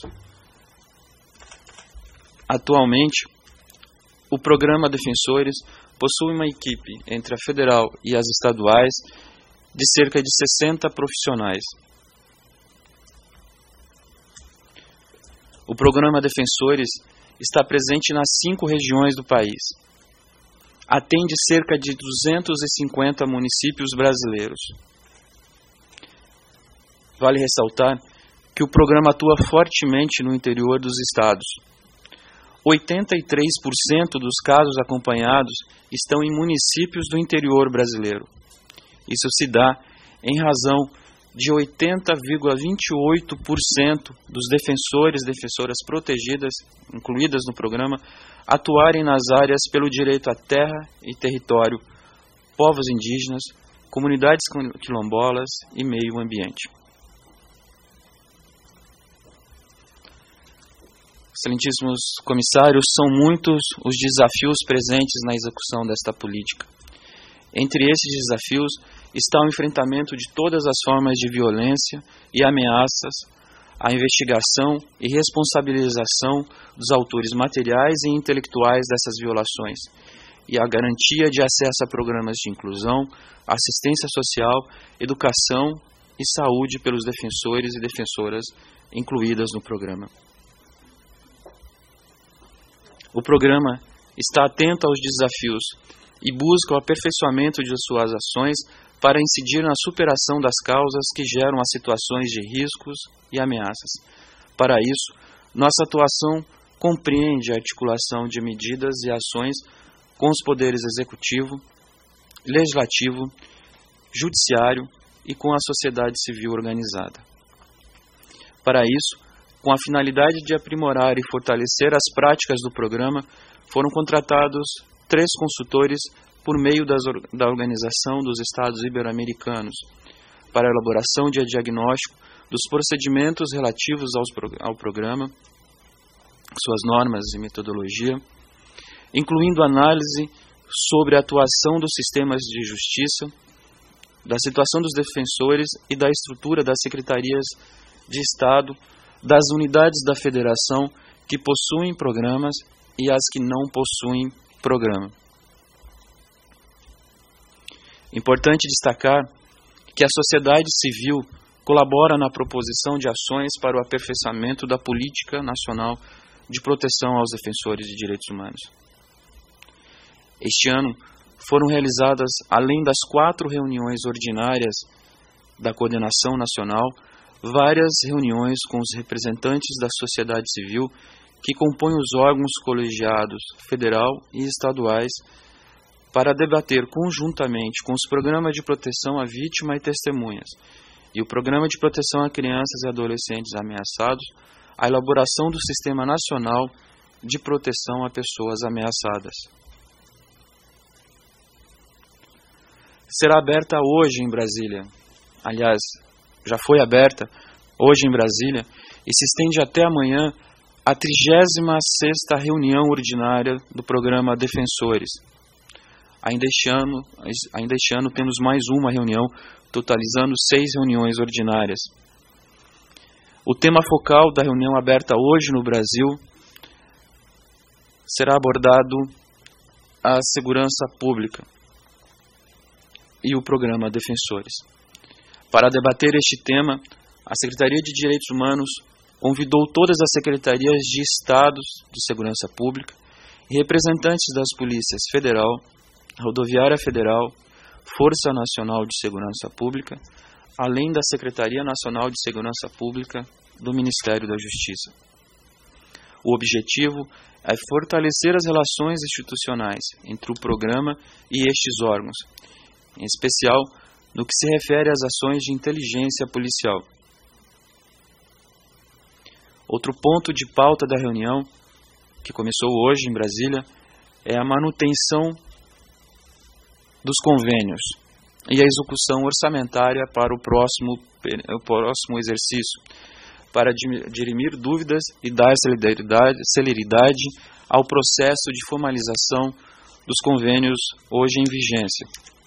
Atualmente, o programa Defensores possui uma equipe entre a federal e as estaduais de cerca de 60 profissionais. O programa Defensores está presente nas 5 regiões do país. Atende cerca de 250 municípios brasileiros. Vale ressaltar que o programa atua fortemente no interior dos estados. 83% dos casos acompanhados estão em municípios do interior brasileiro. Isso se dá em razão de 80,28% dos defensores e defensoras protegidas, incluídas no programa, atuarem nas áreas pelo direito à terra e território, povos indígenas, comunidades quilombolas e meio ambiente. Excelentíssimos comissários, são muitos os desafios presentes na execução desta política. Entre esses desafios está o enfrentamento de todas as formas de violência e ameaças, a investigação e responsabilização dos autores materiais e intelectuais dessas violações, e a garantia de acesso a programas de inclusão, assistência social, educação e saúde pelos defensores e defensoras incluídas no programa. O programa está atento aos desafios e busca o aperfeiçoamento de suas ações para incidir na superação das causas que geram as situações de riscos e ameaças. Para isso, nossa atuação compreende a articulação de medidas e ações com os poderes executivo, legislativo, judiciário e com a sociedade civil organizada. Para isso, com a finalidade de aprimorar e fortalecer as práticas do programa, foram contratados 3 consultores por meio da Organização dos Estados Ibero-Americanos para a elaboração de diagnóstico dos procedimentos relativos ao programa, suas normas e metodologia, incluindo análise sobre a atuação dos sistemas de justiça, da situação dos defensores e da estrutura das secretarias de Estado, das unidades da Federação que possuem programas e as que não possuem programa. Importante destacar que a sociedade civil colabora na proposição de ações para o aperfeiçoamento da política nacional de proteção aos defensores de direitos humanos. Este ano foram realizadas, além das 4 reuniões ordinárias da Coordenação Nacional, várias reuniões com os representantes da sociedade civil que compõem os órgãos colegiados federal e estaduais para debater conjuntamente com os programas de proteção à vítima e testemunhas e o Programa de Proteção a Crianças e Adolescentes Ameaçados, a elaboração do Sistema Nacional de Proteção a Pessoas Ameaçadas. Será aberta hoje em Brasília, aliás, já foi aberta hoje em Brasília e se estende até amanhã a 36ª reunião ordinária do Programa Defensores. Ainda este ano temos mais uma reunião, totalizando 6 reuniões ordinárias. O tema focal da reunião aberta hoje no Brasil será abordado a segurança pública e o Programa Defensores. Para debater este tema, a Secretaria de Direitos Humanos convidou todas as secretarias de Estados de Segurança Pública e representantes das Polícias Federal, Rodoviária Federal, Força Nacional de Segurança Pública, além da Secretaria Nacional de Segurança Pública do Ministério da Justiça. O objetivo é fortalecer as relações institucionais entre o programa e estes órgãos, em especial no que se refere às ações de inteligência policial. Outro ponto de pauta da reunião, que começou hoje em Brasília, é a manutenção dos convênios e a execução orçamentária para o próximo exercício, para dirimir dúvidas e dar celeridade ao processo de formalização dos convênios hoje em vigência.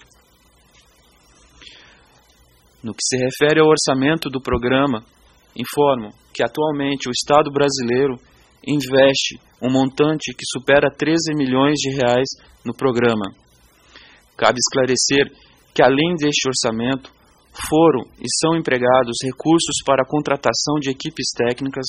No que se refere ao orçamento do programa, informo que atualmente o Estado brasileiro investe um montante que supera 13 milhões de reais no programa. Cabe esclarecer que, além deste orçamento, foram e são empregados recursos para a contratação de equipes técnicas,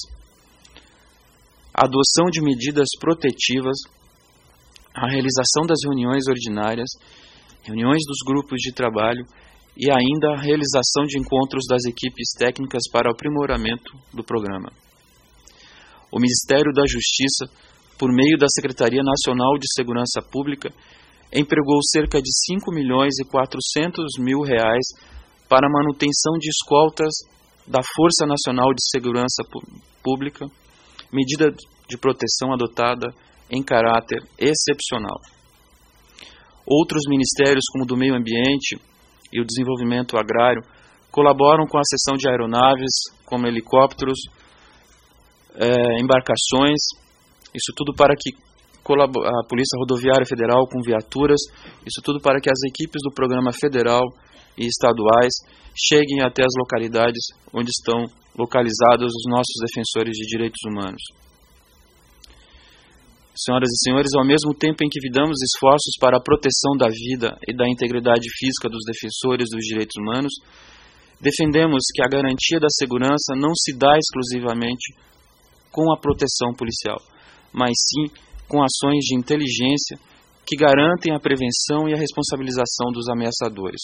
a adoção de medidas protetivas, a realização das reuniões ordinárias, reuniões dos grupos de trabalho e ainda a realização de encontros das equipes técnicas para o aprimoramento do programa. O Ministério da Justiça, por meio da Secretaria Nacional de Segurança Pública, empregou cerca de 5 milhões e 400 mil reais para a manutenção de escoltas da Força Nacional de Segurança Pública, medida de proteção adotada em caráter excepcional. Outros ministérios, como o do Meio Ambiente e o Desenvolvimento Agrário, colaboram com a cessão de aeronaves, como helicópteros, embarcações, isso tudo para que a Polícia Rodoviária Federal com viaturas, isso tudo para que as equipes do programa federal e estaduais cheguem até as localidades onde estão localizados os nossos defensores de direitos humanos. Senhoras e senhores, ao mesmo tempo em que vidamos esforços para a proteção da vida e da integridade física dos defensores dos direitos humanos, defendemos que a garantia da segurança não se dá exclusivamente com a proteção policial, mas sim com ações de inteligência que garantem a prevenção e a responsabilização dos ameaçadores.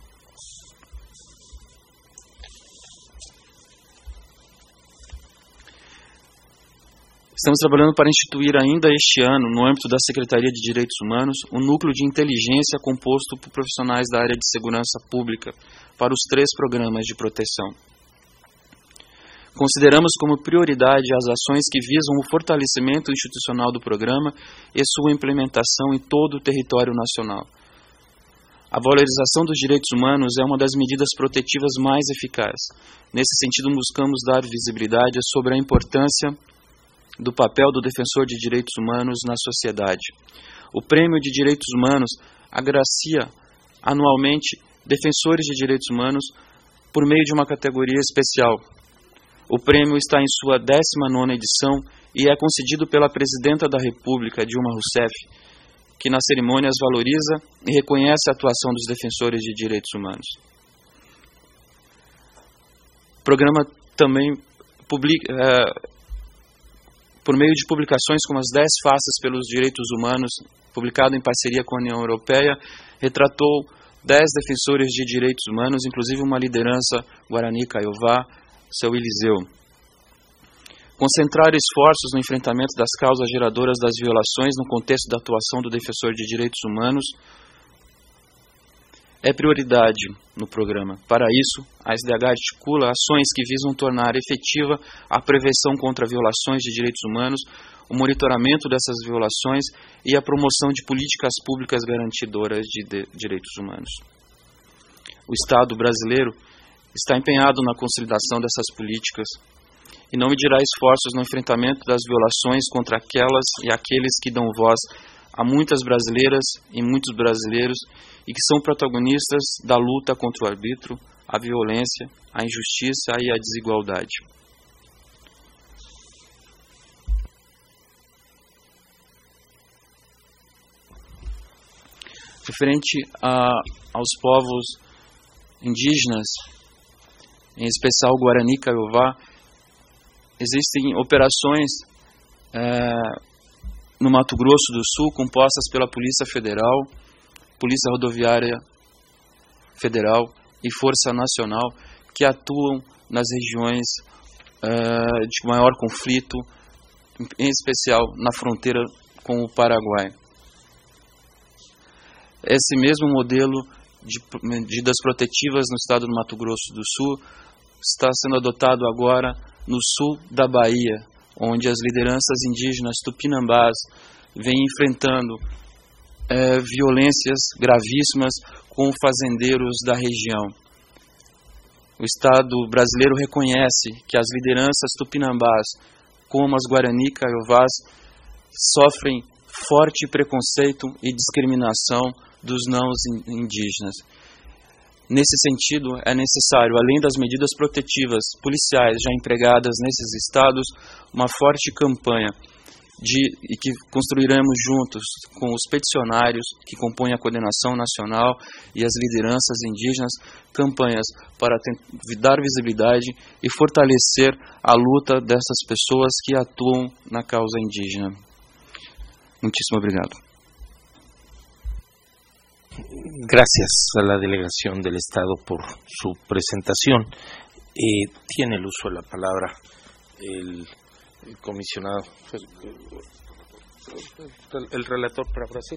Estamos trabalhando para instituir ainda este ano, no âmbito da Secretaria de Direitos Humanos, um núcleo de inteligência composto por profissionais da área de segurança pública para os 3 programas de proteção. Consideramos como prioridade as ações que visam o fortalecimento institucional do programa e sua implementação em todo o território nacional. A valorização dos direitos humanos é uma das medidas protetivas mais eficazes. Nesse sentido, buscamos dar visibilidade sobre a importância do papel do defensor de direitos humanos na sociedade. O Prêmio de Direitos Humanos agracia anualmente defensores de direitos humanos por meio de uma categoria especial. O prêmio está em sua 19ª edição e é concedido pela Presidenta da República, Dilma Rousseff, que nas cerimônias valoriza e reconhece a atuação dos defensores de direitos humanos. O programa também por meio de publicações como as 10 Faces pelos Direitos Humanos, publicado em parceria com a União Europeia, retratou 10 defensores de direitos humanos, inclusive uma liderança Guarani Kaiowá, seu Eliseu. Concentrar esforços no enfrentamento das causas geradoras das violações no contexto da atuação do defensor de direitos humanos é prioridade no programa. Para isso, a SDH articula ações que visam tornar efetiva a prevenção contra violações de direitos humanos, o monitoramento dessas violações e a promoção de políticas públicas garantidoras de direitos humanos. O Estado brasileiro está empenhado na consolidação dessas políticas e não medirá esforços no enfrentamento das violações contra aquelas e aqueles que dão voz a muitas brasileiras e muitos brasileiros e que são protagonistas da luta contra o arbítrio, a violência, a injustiça e a desigualdade. Referente aos povos indígenas, em especial Guarani Kaiowá, existem operações no Mato Grosso do Sul compostas pela Polícia Federal, Polícia Rodoviária Federal e Força Nacional que atuam nas regiões de maior conflito, em especial na fronteira com o Paraguai. Esse mesmo modelo de medidas protetivas no estado do Mato Grosso do Sul está sendo adotado agora no sul da Bahia, onde as lideranças indígenas tupinambás vêm enfrentando violências gravíssimas com fazendeiros da região. O Estado brasileiro reconhece que as lideranças tupinambás, como as Guarani Kaiowás, sofrem forte preconceito e discriminação dos não indígenas. Nesse sentido, é necessário, além das medidas protetivas policiais já empregadas nesses estados, uma forte campanha e que construiremos juntos com os peticionários que compõem a coordenação nacional e as lideranças indígenas, campanhas para dar visibilidade e fortalecer a luta dessas pessoas que atuam na causa indígena. Muchísimo obrigado. Gracias a la delegación del Estado por su presentación. Tiene el uso de la palabra el comisionado, el relator para Brasil.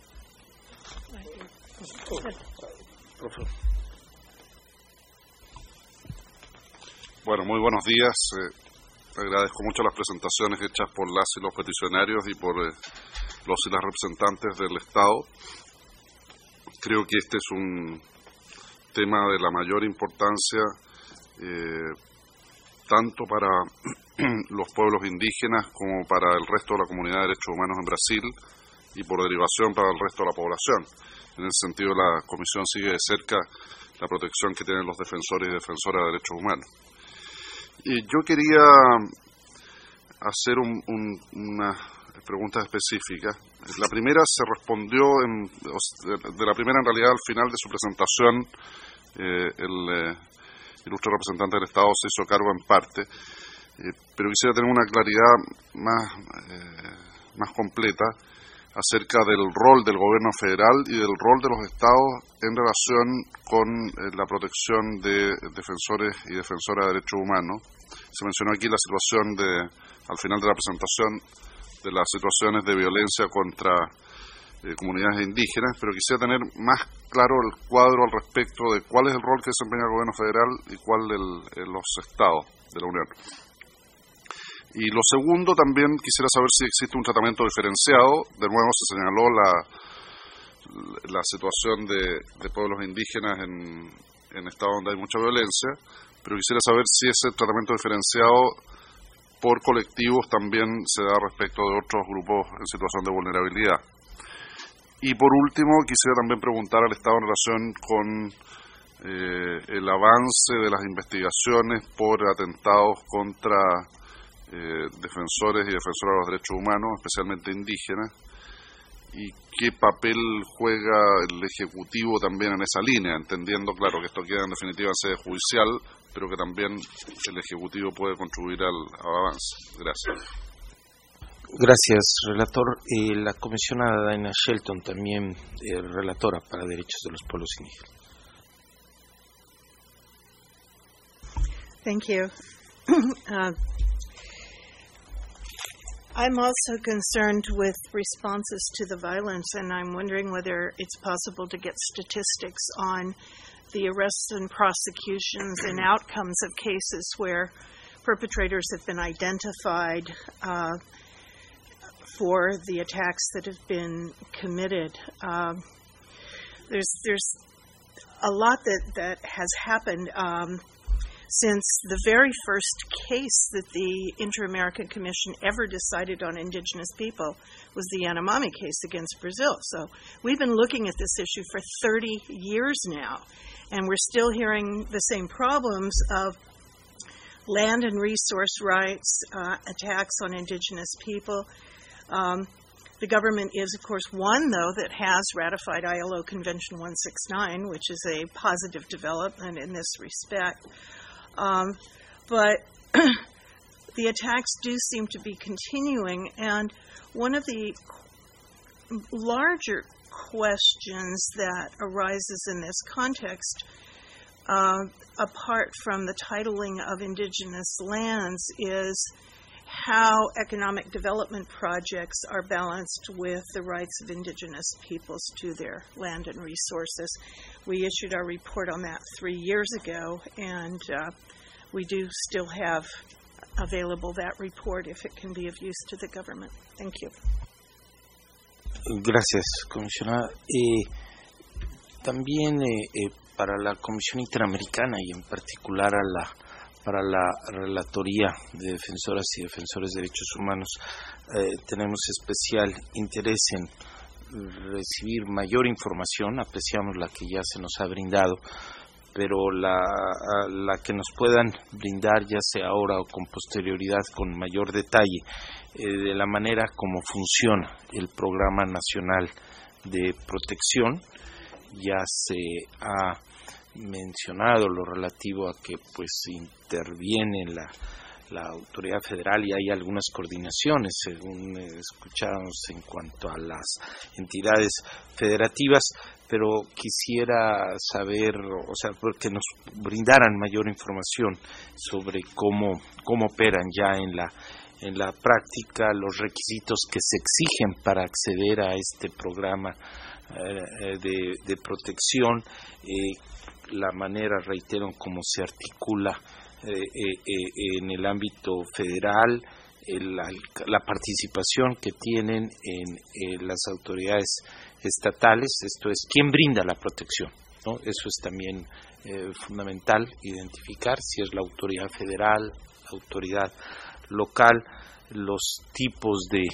Bueno, muy buenos días. Agradezco mucho las presentaciones hechas por las y los peticionarios y por los y las representantes del Estado. Creo que este es un tema de la mayor importancia tanto para los pueblos indígenas como para el resto de la comunidad de derechos humanos en Brasil y por derivación para el resto de la población. En ese sentido, la Comisión sigue de cerca la protección que tienen los defensores y defensoras de derechos humanos. Y yo quería hacer una preguntas específicas. La primera se respondió, de la primera en realidad al final de su presentación, el ilustre representante del Estado se hizo cargo en parte, pero quisiera tener una claridad más completa acerca del rol del gobierno federal y del rol de los estados en relación con la protección de defensores y defensoras de derechos humanos. Se mencionó aquí la situación al final de la presentación, de las situaciones de violencia contra comunidades indígenas, pero quisiera tener más claro el cuadro al respecto de cuál es el rol que desempeña el gobierno federal y cuál los estados de la Unión. Y lo segundo, también quisiera saber si existe un tratamiento diferenciado. De nuevo se señaló la situación de pueblos indígenas en estados donde hay mucha violencia, pero quisiera saber si ese tratamiento diferenciado por colectivos también se da respecto de otros grupos en situación de vulnerabilidad. Y por último, quisiera también preguntar al Estado en relación con el avance de las investigaciones por atentados contra defensores y defensoras de los derechos humanos, especialmente indígenas, y qué papel juega el Ejecutivo también en esa línea, entendiendo, claro, que esto queda en definitiva en sede judicial, pero que también el Ejecutivo puede contribuir al avance. Gracias. Gracias, relator. La comisionada Daina Shelton, también relatora para derechos de los pueblos indígenas. Thank you. I'm also concerned with responses to the violence, and I'm wondering whether it's possible to get statistics on the arrests and prosecutions and outcomes of cases where perpetrators have been identified for the attacks that have been committed. There's a lot that has happened since the very first case that the Inter-American Commission ever decided on indigenous people was the Yanomami case against Brazil. So we've been looking at this issue for 30 years now, and we're still hearing the same problems of land and resource rights, attacks on indigenous people. The government is, of course, one, though, that has ratified ILO Convention 169, which is a positive development in this respect. But the attacks do seem to be continuing, and one of the larger questions that arises in this context, apart from the titling of indigenous lands, is how economic development projects are balanced with the rights of indigenous peoples to their land and resources. We issued our report on that 3 years ago, and we do still have available that report if it can be of use to the government. Thank you. Gracias, comisionada. También para la Comisión Interamericana y en particular para la Relatoría de Defensoras y Defensores de Derechos Humanos, tenemos especial interés en recibir mayor información. Apreciamos la que ya se nos ha brindado, pero la que nos puedan brindar, ya sea ahora o con posterioridad, con mayor detalle, de la manera como funciona el Programa Nacional de Protección. Ya se ha mencionado lo relativo a que pues interviene la autoridad federal y hay algunas coordinaciones, según escuchamos, en cuanto a las entidades federativas, pero quisiera saber, o sea, porque nos brindaran mayor información sobre cómo operan ya en la práctica, los requisitos que se exigen para acceder a este programa de protección, la manera, reitero, como se articula en el ámbito federal, la participación que tienen en las autoridades estatales, esto es, ¿quién brinda la protección?, ¿no? Eso es también fundamental, identificar si es la autoridad federal, la autoridad local, los tipos de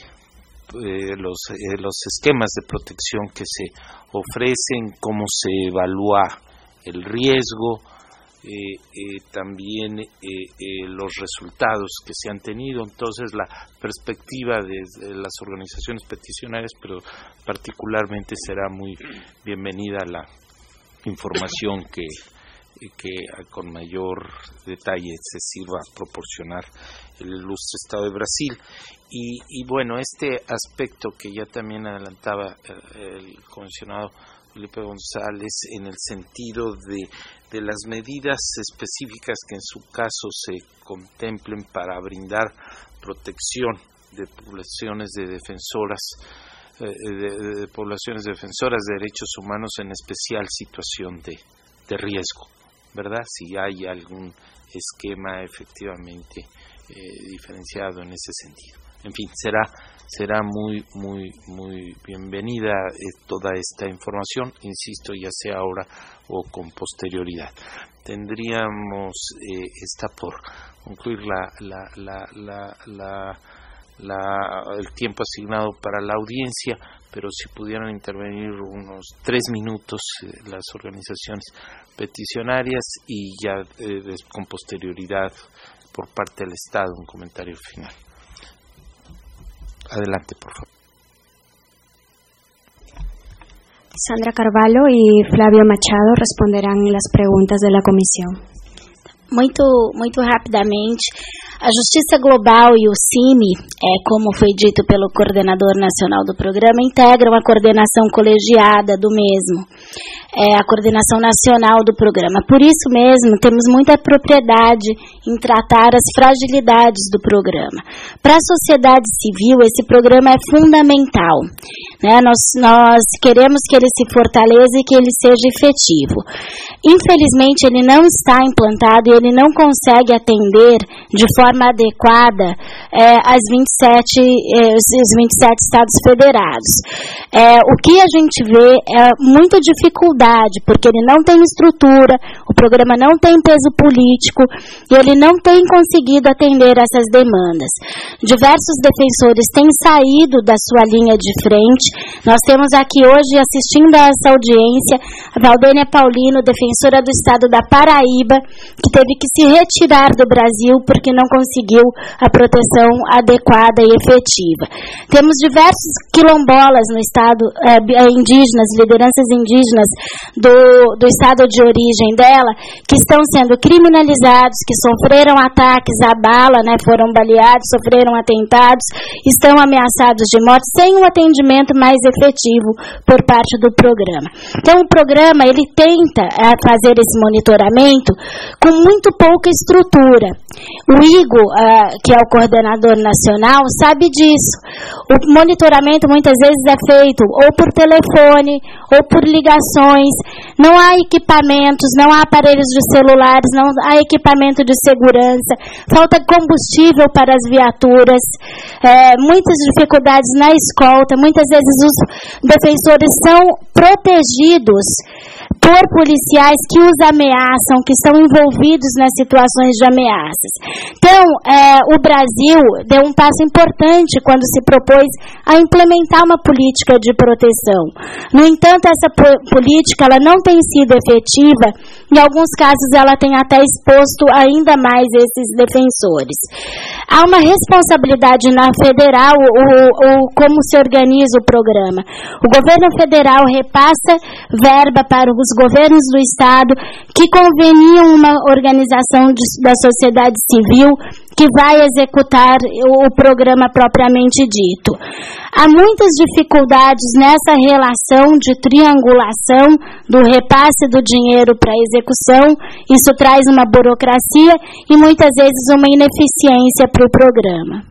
los esquemas de protección que se ofrecen, cómo se evalúa el riesgo, también los resultados que se han tenido. Entonces la perspectiva de las organizaciones peticionarias, pero particularmente, será muy bienvenida la información que con mayor detalle se sirva a proporcionar el ilustre Estado de Brasil. Y bueno, este aspecto que ya también adelantaba el comisionado Felipe González, en el sentido de las medidas específicas que en su caso se contemplen para brindar protección de poblaciones de defensoras de poblaciones defensoras de derechos humanos, en especial situación de riesgo, ¿verdad? Si hay algún esquema efectivamente diferenciado en ese sentido. En fin, será muy bienvenida toda esta información, insisto, ya sea ahora o con posterioridad. Tendríamos está por concluir el tiempo asignado para la audiencia, pero si pudieran intervenir unos 3 minutos las organizaciones peticionarias y ya con posterioridad por parte del Estado un comentario final. Adelante, por favor. Sandra Carvalho y Flávio Machado responderán las preguntas de la comisión. Muito rapidamente, a Justiça Global e o CIMI, como foi dito pelo coordenador nacional do programa, integram a coordenação colegiada do mesmo, a coordenação nacional do programa. Por isso mesmo, temos muita propriedade em tratar as fragilidades do programa. Para a sociedade civil, esse programa é fundamental, né? Nós queremos que ele se fortaleça e que ele seja efetivo. Infelizmente, ele não está implantado e ele não consegue atender de forma adequada os 27 estados federados. O que a gente vê é muita dificuldade, porque ele não tem estrutura, o programa não tem peso político e ele não tem conseguido atender essas demandas. Diversos defensores têm saído da sua linha de frente. Nós temos aqui hoje, assistindo a essa audiência, a Valdênia Paulino, defensora do estado da Paraíba, que teve que se retirar do Brasil porque não conseguiu a proteção adequada e efetiva. Temos diversos quilombolas no estado, indígenas, lideranças indígenas do estado de origem dela, que estão sendo criminalizados, que sofreram ataques à bala, né, foram baleados, sofreram atentados, estão ameaçados de morte, sem um atendimento mais efetivo por parte do programa. Então, o programa, ele tenta fazer esse monitoramento com muito pouca estrutura. O Igor, que é o coordenador nacional, sabe disso. O monitoramento muitas vezes é feito ou por telefone ou por ligações. Não há equipamentos, não há aparelhos de celulares, não há equipamento de segurança, falta combustível para as viaturas, muitas dificuldades na escolta. Muitas vezes os defensores são protegidos por policiais que os ameaçam, que são envolvidos nas situações de ameaças. Então, o Brasil deu um passo importante quando se propôs a implementar uma política de proteção. No entanto, essa política ela não tem sido efetiva, em alguns casos ela tem até exposto ainda mais esses defensores. Há uma responsabilidade na federal, como se organiza o programa. O governo federal repassa verba para os governos do estado que conveniam uma organização da sociedade civil que vai executar o programa propriamente dito. Há muitas dificuldades nessa relação de triangulação do repasse do dinheiro para a execução. Isso traz uma burocracia e muitas vezes uma ineficiência para o programa.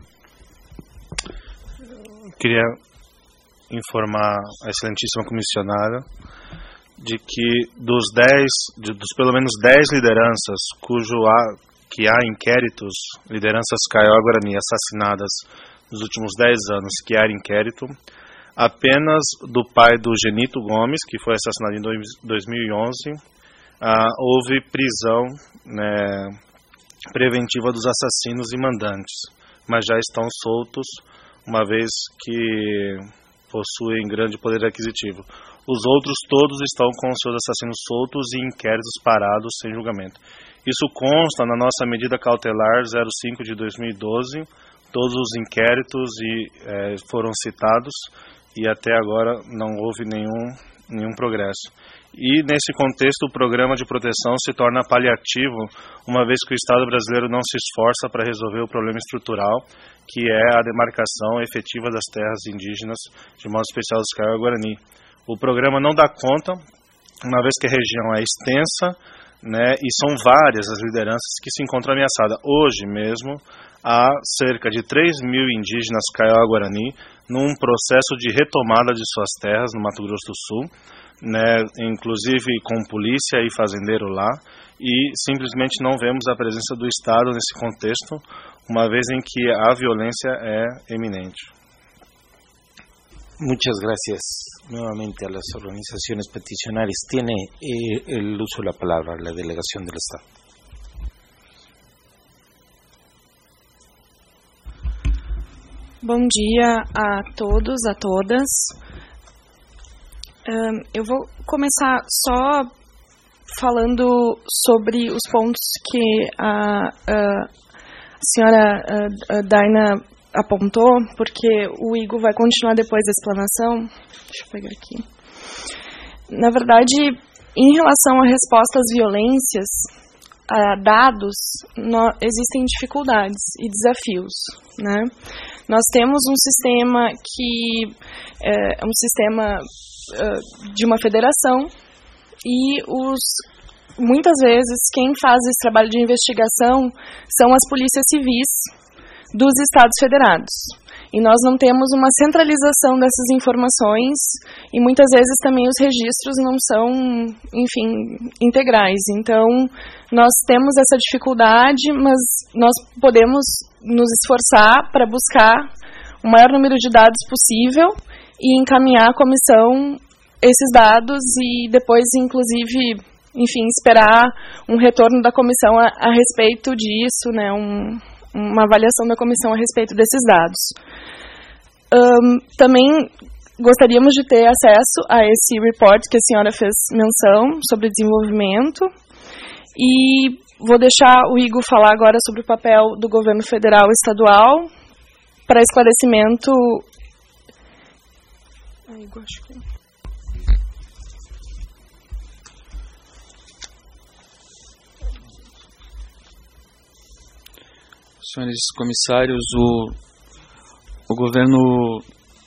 Queria informar a excelentíssima comissionada de que dos pelo menos 10 lideranças que há inquéritos, lideranças Kaiowá-Guarani assassinadas nos últimos 10 anos, que há inquérito, apenas do pai do Genito Gomes, que foi assassinado em 2011, houve prisão, né, preventiva dos assassinos e mandantes, mas já estão soltos, uma vez que possuem grande poder aquisitivo. Os outros todos estão com seus assassinos soltos e inquéritos parados sem julgamento. Isso consta na nossa medida cautelar 05 de 2012. Todos os inquéritos foram citados e até agora não houve nenhum progresso. E nesse contexto o programa de proteção se torna paliativo, uma vez que o Estado brasileiro não se esforça para resolver o problema estrutural, que é a demarcação efetiva das terras indígenas, de modo especial dos Kaiowá-Guarani. O programa não dá conta, uma vez que a região é extensa, né, e são várias as lideranças que se encontram ameaçadas. Hoje mesmo, há cerca de 3.000 indígenas Kaiowá-Guarani num processo de retomada de suas terras no Mato Grosso do Sul, né, inclusive com polícia e fazendeiro lá, e simplesmente não vemos a presença do Estado nesse contexto, uma vez em que a violência é eminente. Muchas gracias nuevamente a las organizaciones peticionarias. Tiene el uso de la palabra la delegación del Estado. Bom dia a todos, a todas. Eu vou começar só falando sobre os pontos que a senhora Daina apontou, porque o Igor vai continuar depois da explanação. Deixa eu pegar aqui. Na verdade, em relação à resposta às violências, a dados, existem dificuldades e desafios, né? Nós temos um sistema que é um sistema de uma federação e muitas vezes quem faz esse trabalho de investigação são as polícias civis dos Estados Federados. E nós não temos uma centralização dessas informações e muitas vezes também os registros não são, enfim, integrais. Então, nós temos essa dificuldade, mas nós podemos nos esforçar para buscar o maior número de dados possível e encaminhar à comissão esses dados e depois, inclusive, enfim, esperar um retorno da comissão a respeito disso, né, uma avaliação da comissão a respeito desses dados. Também gostaríamos de ter acesso a esse report que a senhora fez menção sobre desenvolvimento e vou deixar o Igor falar agora sobre o papel do governo federal e estadual para esclarecimento. Igor, acho que... Senhores comissários, o governo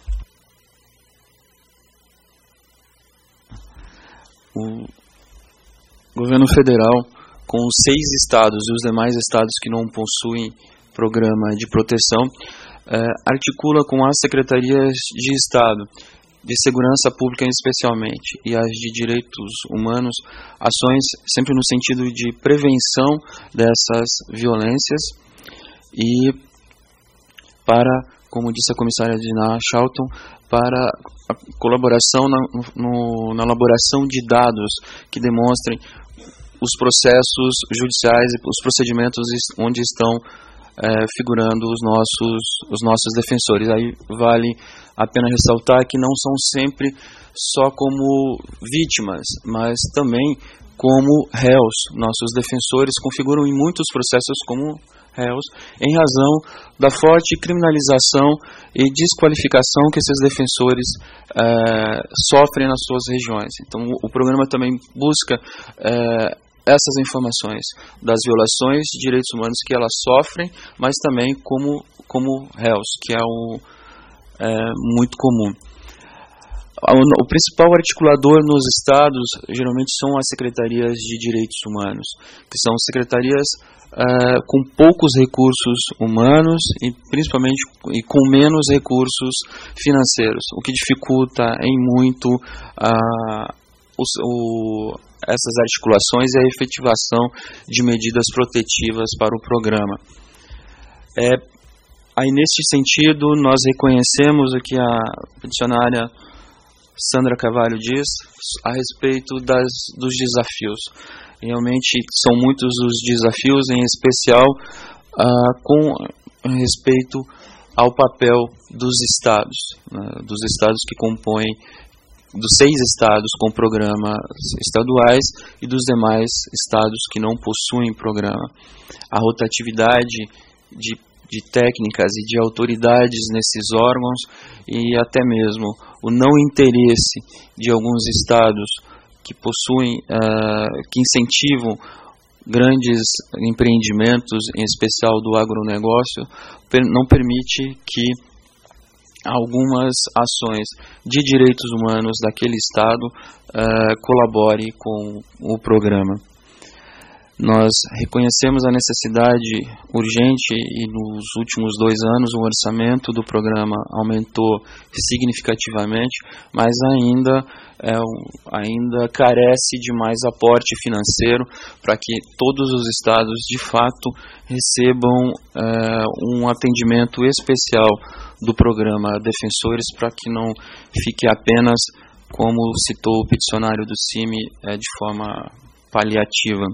federal, com os 6 estados e os demais estados que não possuem programa de proteção, articula com as secretarias de Estado, de segurança pública especialmente, e as de direitos humanos, ações sempre no sentido de prevenção dessas violências e para, como disse a comissária Dina Charlton, para a colaboração na elaboração de dados que demonstrem os processos judiciais e os procedimentos onde estão figurando os nossos defensores. Aí vale a pena ressaltar que não são sempre só como vítimas, mas também como réus. Nossos defensores configuram em muitos processos como réus, em razão da forte criminalização e desqualificação que esses defensores sofrem nas suas regiões. Então, o programa também busca essas informações das violações de direitos humanos que elas sofrem, mas também como réus, que é muito comum. O principal articulador nos estados geralmente são as secretarias de direitos humanos, que são secretarias com poucos recursos humanos e principalmente com menos recursos financeiros, o que dificulta em muito essas articulações e a efetivação de medidas protetivas para o programa. Aí, neste sentido, nós reconhecemos o que a peticionária Sandra Carvalho diz a respeito dos desafios. Realmente são muitos os desafios, em especial com respeito ao papel dos estados, dos estados que compõem, dos 6 estados com programas estaduais e dos demais estados que não possuem programa. A rotatividade de técnicas e de autoridades nesses órgãos e até mesmo o não interesse de alguns estados que possuem, que incentivam grandes empreendimentos, em especial do agronegócio, não permite que algumas ações de direitos humanos daquele estado colabore com o programa. Nós reconhecemos a necessidade urgente e nos últimos 2 anos o orçamento do programa aumentou significativamente, mas ainda carece de mais aporte financeiro para que todos os estados de fato recebam um atendimento especial do programa Defensores, para que não fique apenas, como citou o peticionário do CIMI, de forma paliativa.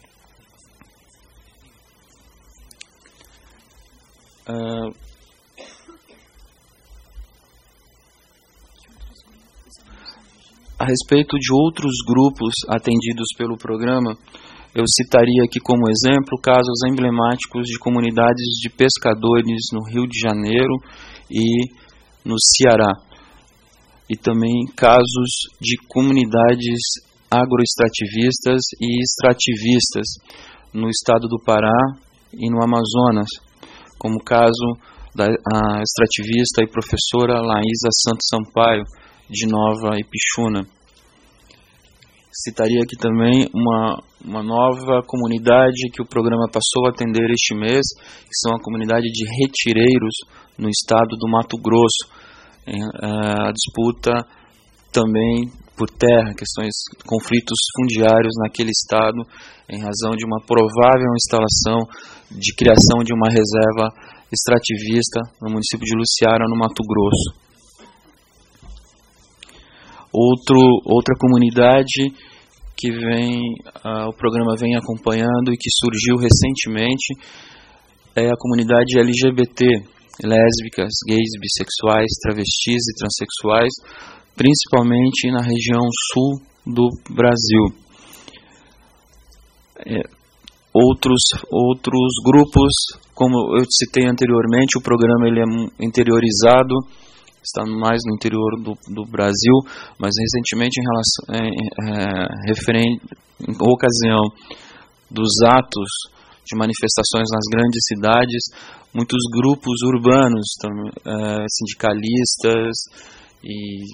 A respeito de outros grupos atendidos pelo programa, eu citaria aqui como exemplo casos emblemáticos de comunidades de pescadores no Rio de Janeiro e no Ceará, e também casos de comunidades agroextrativistas e extrativistas no estado do Pará e no Amazonas, como o caso da extrativista e professora Laísa Santos Sampaio, de Nova Ipixuna. Citaria aqui também uma nova comunidade que o programa passou a atender este mês, que são a comunidade de Retireiros, no estado do Mato Grosso. A disputa também por terra, conflitos fundiários naquele estado, em razão de uma provável instalação de criação de uma reserva extrativista no município de Luciara, no Mato Grosso. Outra comunidade que o programa vem acompanhando e que surgiu recentemente é a comunidade LGBT, lésbicas, gays, bissexuais, travestis e transexuais, principalmente na região sul do Brasil. Outros grupos, como eu citei anteriormente, o programa ele é interiorizado, está mais no interior do Brasil, mas recentemente em ocasião dos atos de manifestações nas grandes cidades, muitos grupos urbanos, sindicalistas e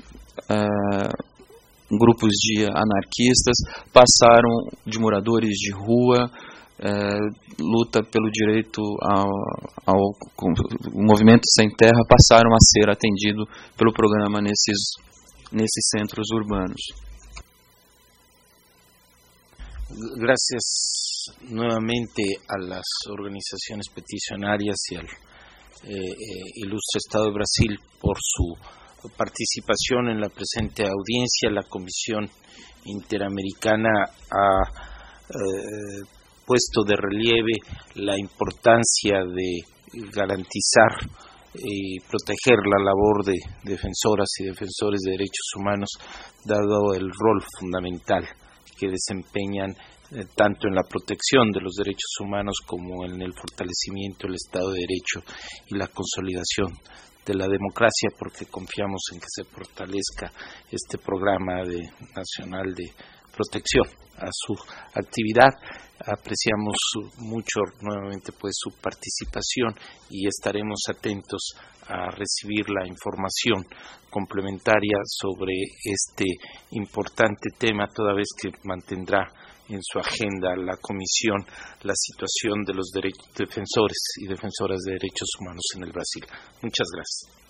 grupos de anarquistas, de moradores de rua, luta pelo direito ao movimento sem terra, passaram a ser atendidos pelo programa nesses centros urbanos. Gracias nuevamente a las organizaciones peticionarias y al ilustre Estado de Brasil por su participación en la presente audiencia. La Comisión Interamericana ha puesto de relieve la importancia de garantizar y proteger la labor de defensoras y defensores de derechos humanos, dado el rol fundamental que desempeñan tanto en la protección de los derechos humanos como en el fortalecimiento del Estado de Derecho y la consolidación de la democracia, porque confiamos en que se fortalezca este programa nacional de protección a su actividad. Apreciamos mucho nuevamente su participación y estaremos atentos a recibir la información complementaria sobre este importante tema, toda vez que mantendrá en su agenda la Comisión la situación de los defensores y defensoras de derechos humanos en el Brasil. Muchas gracias.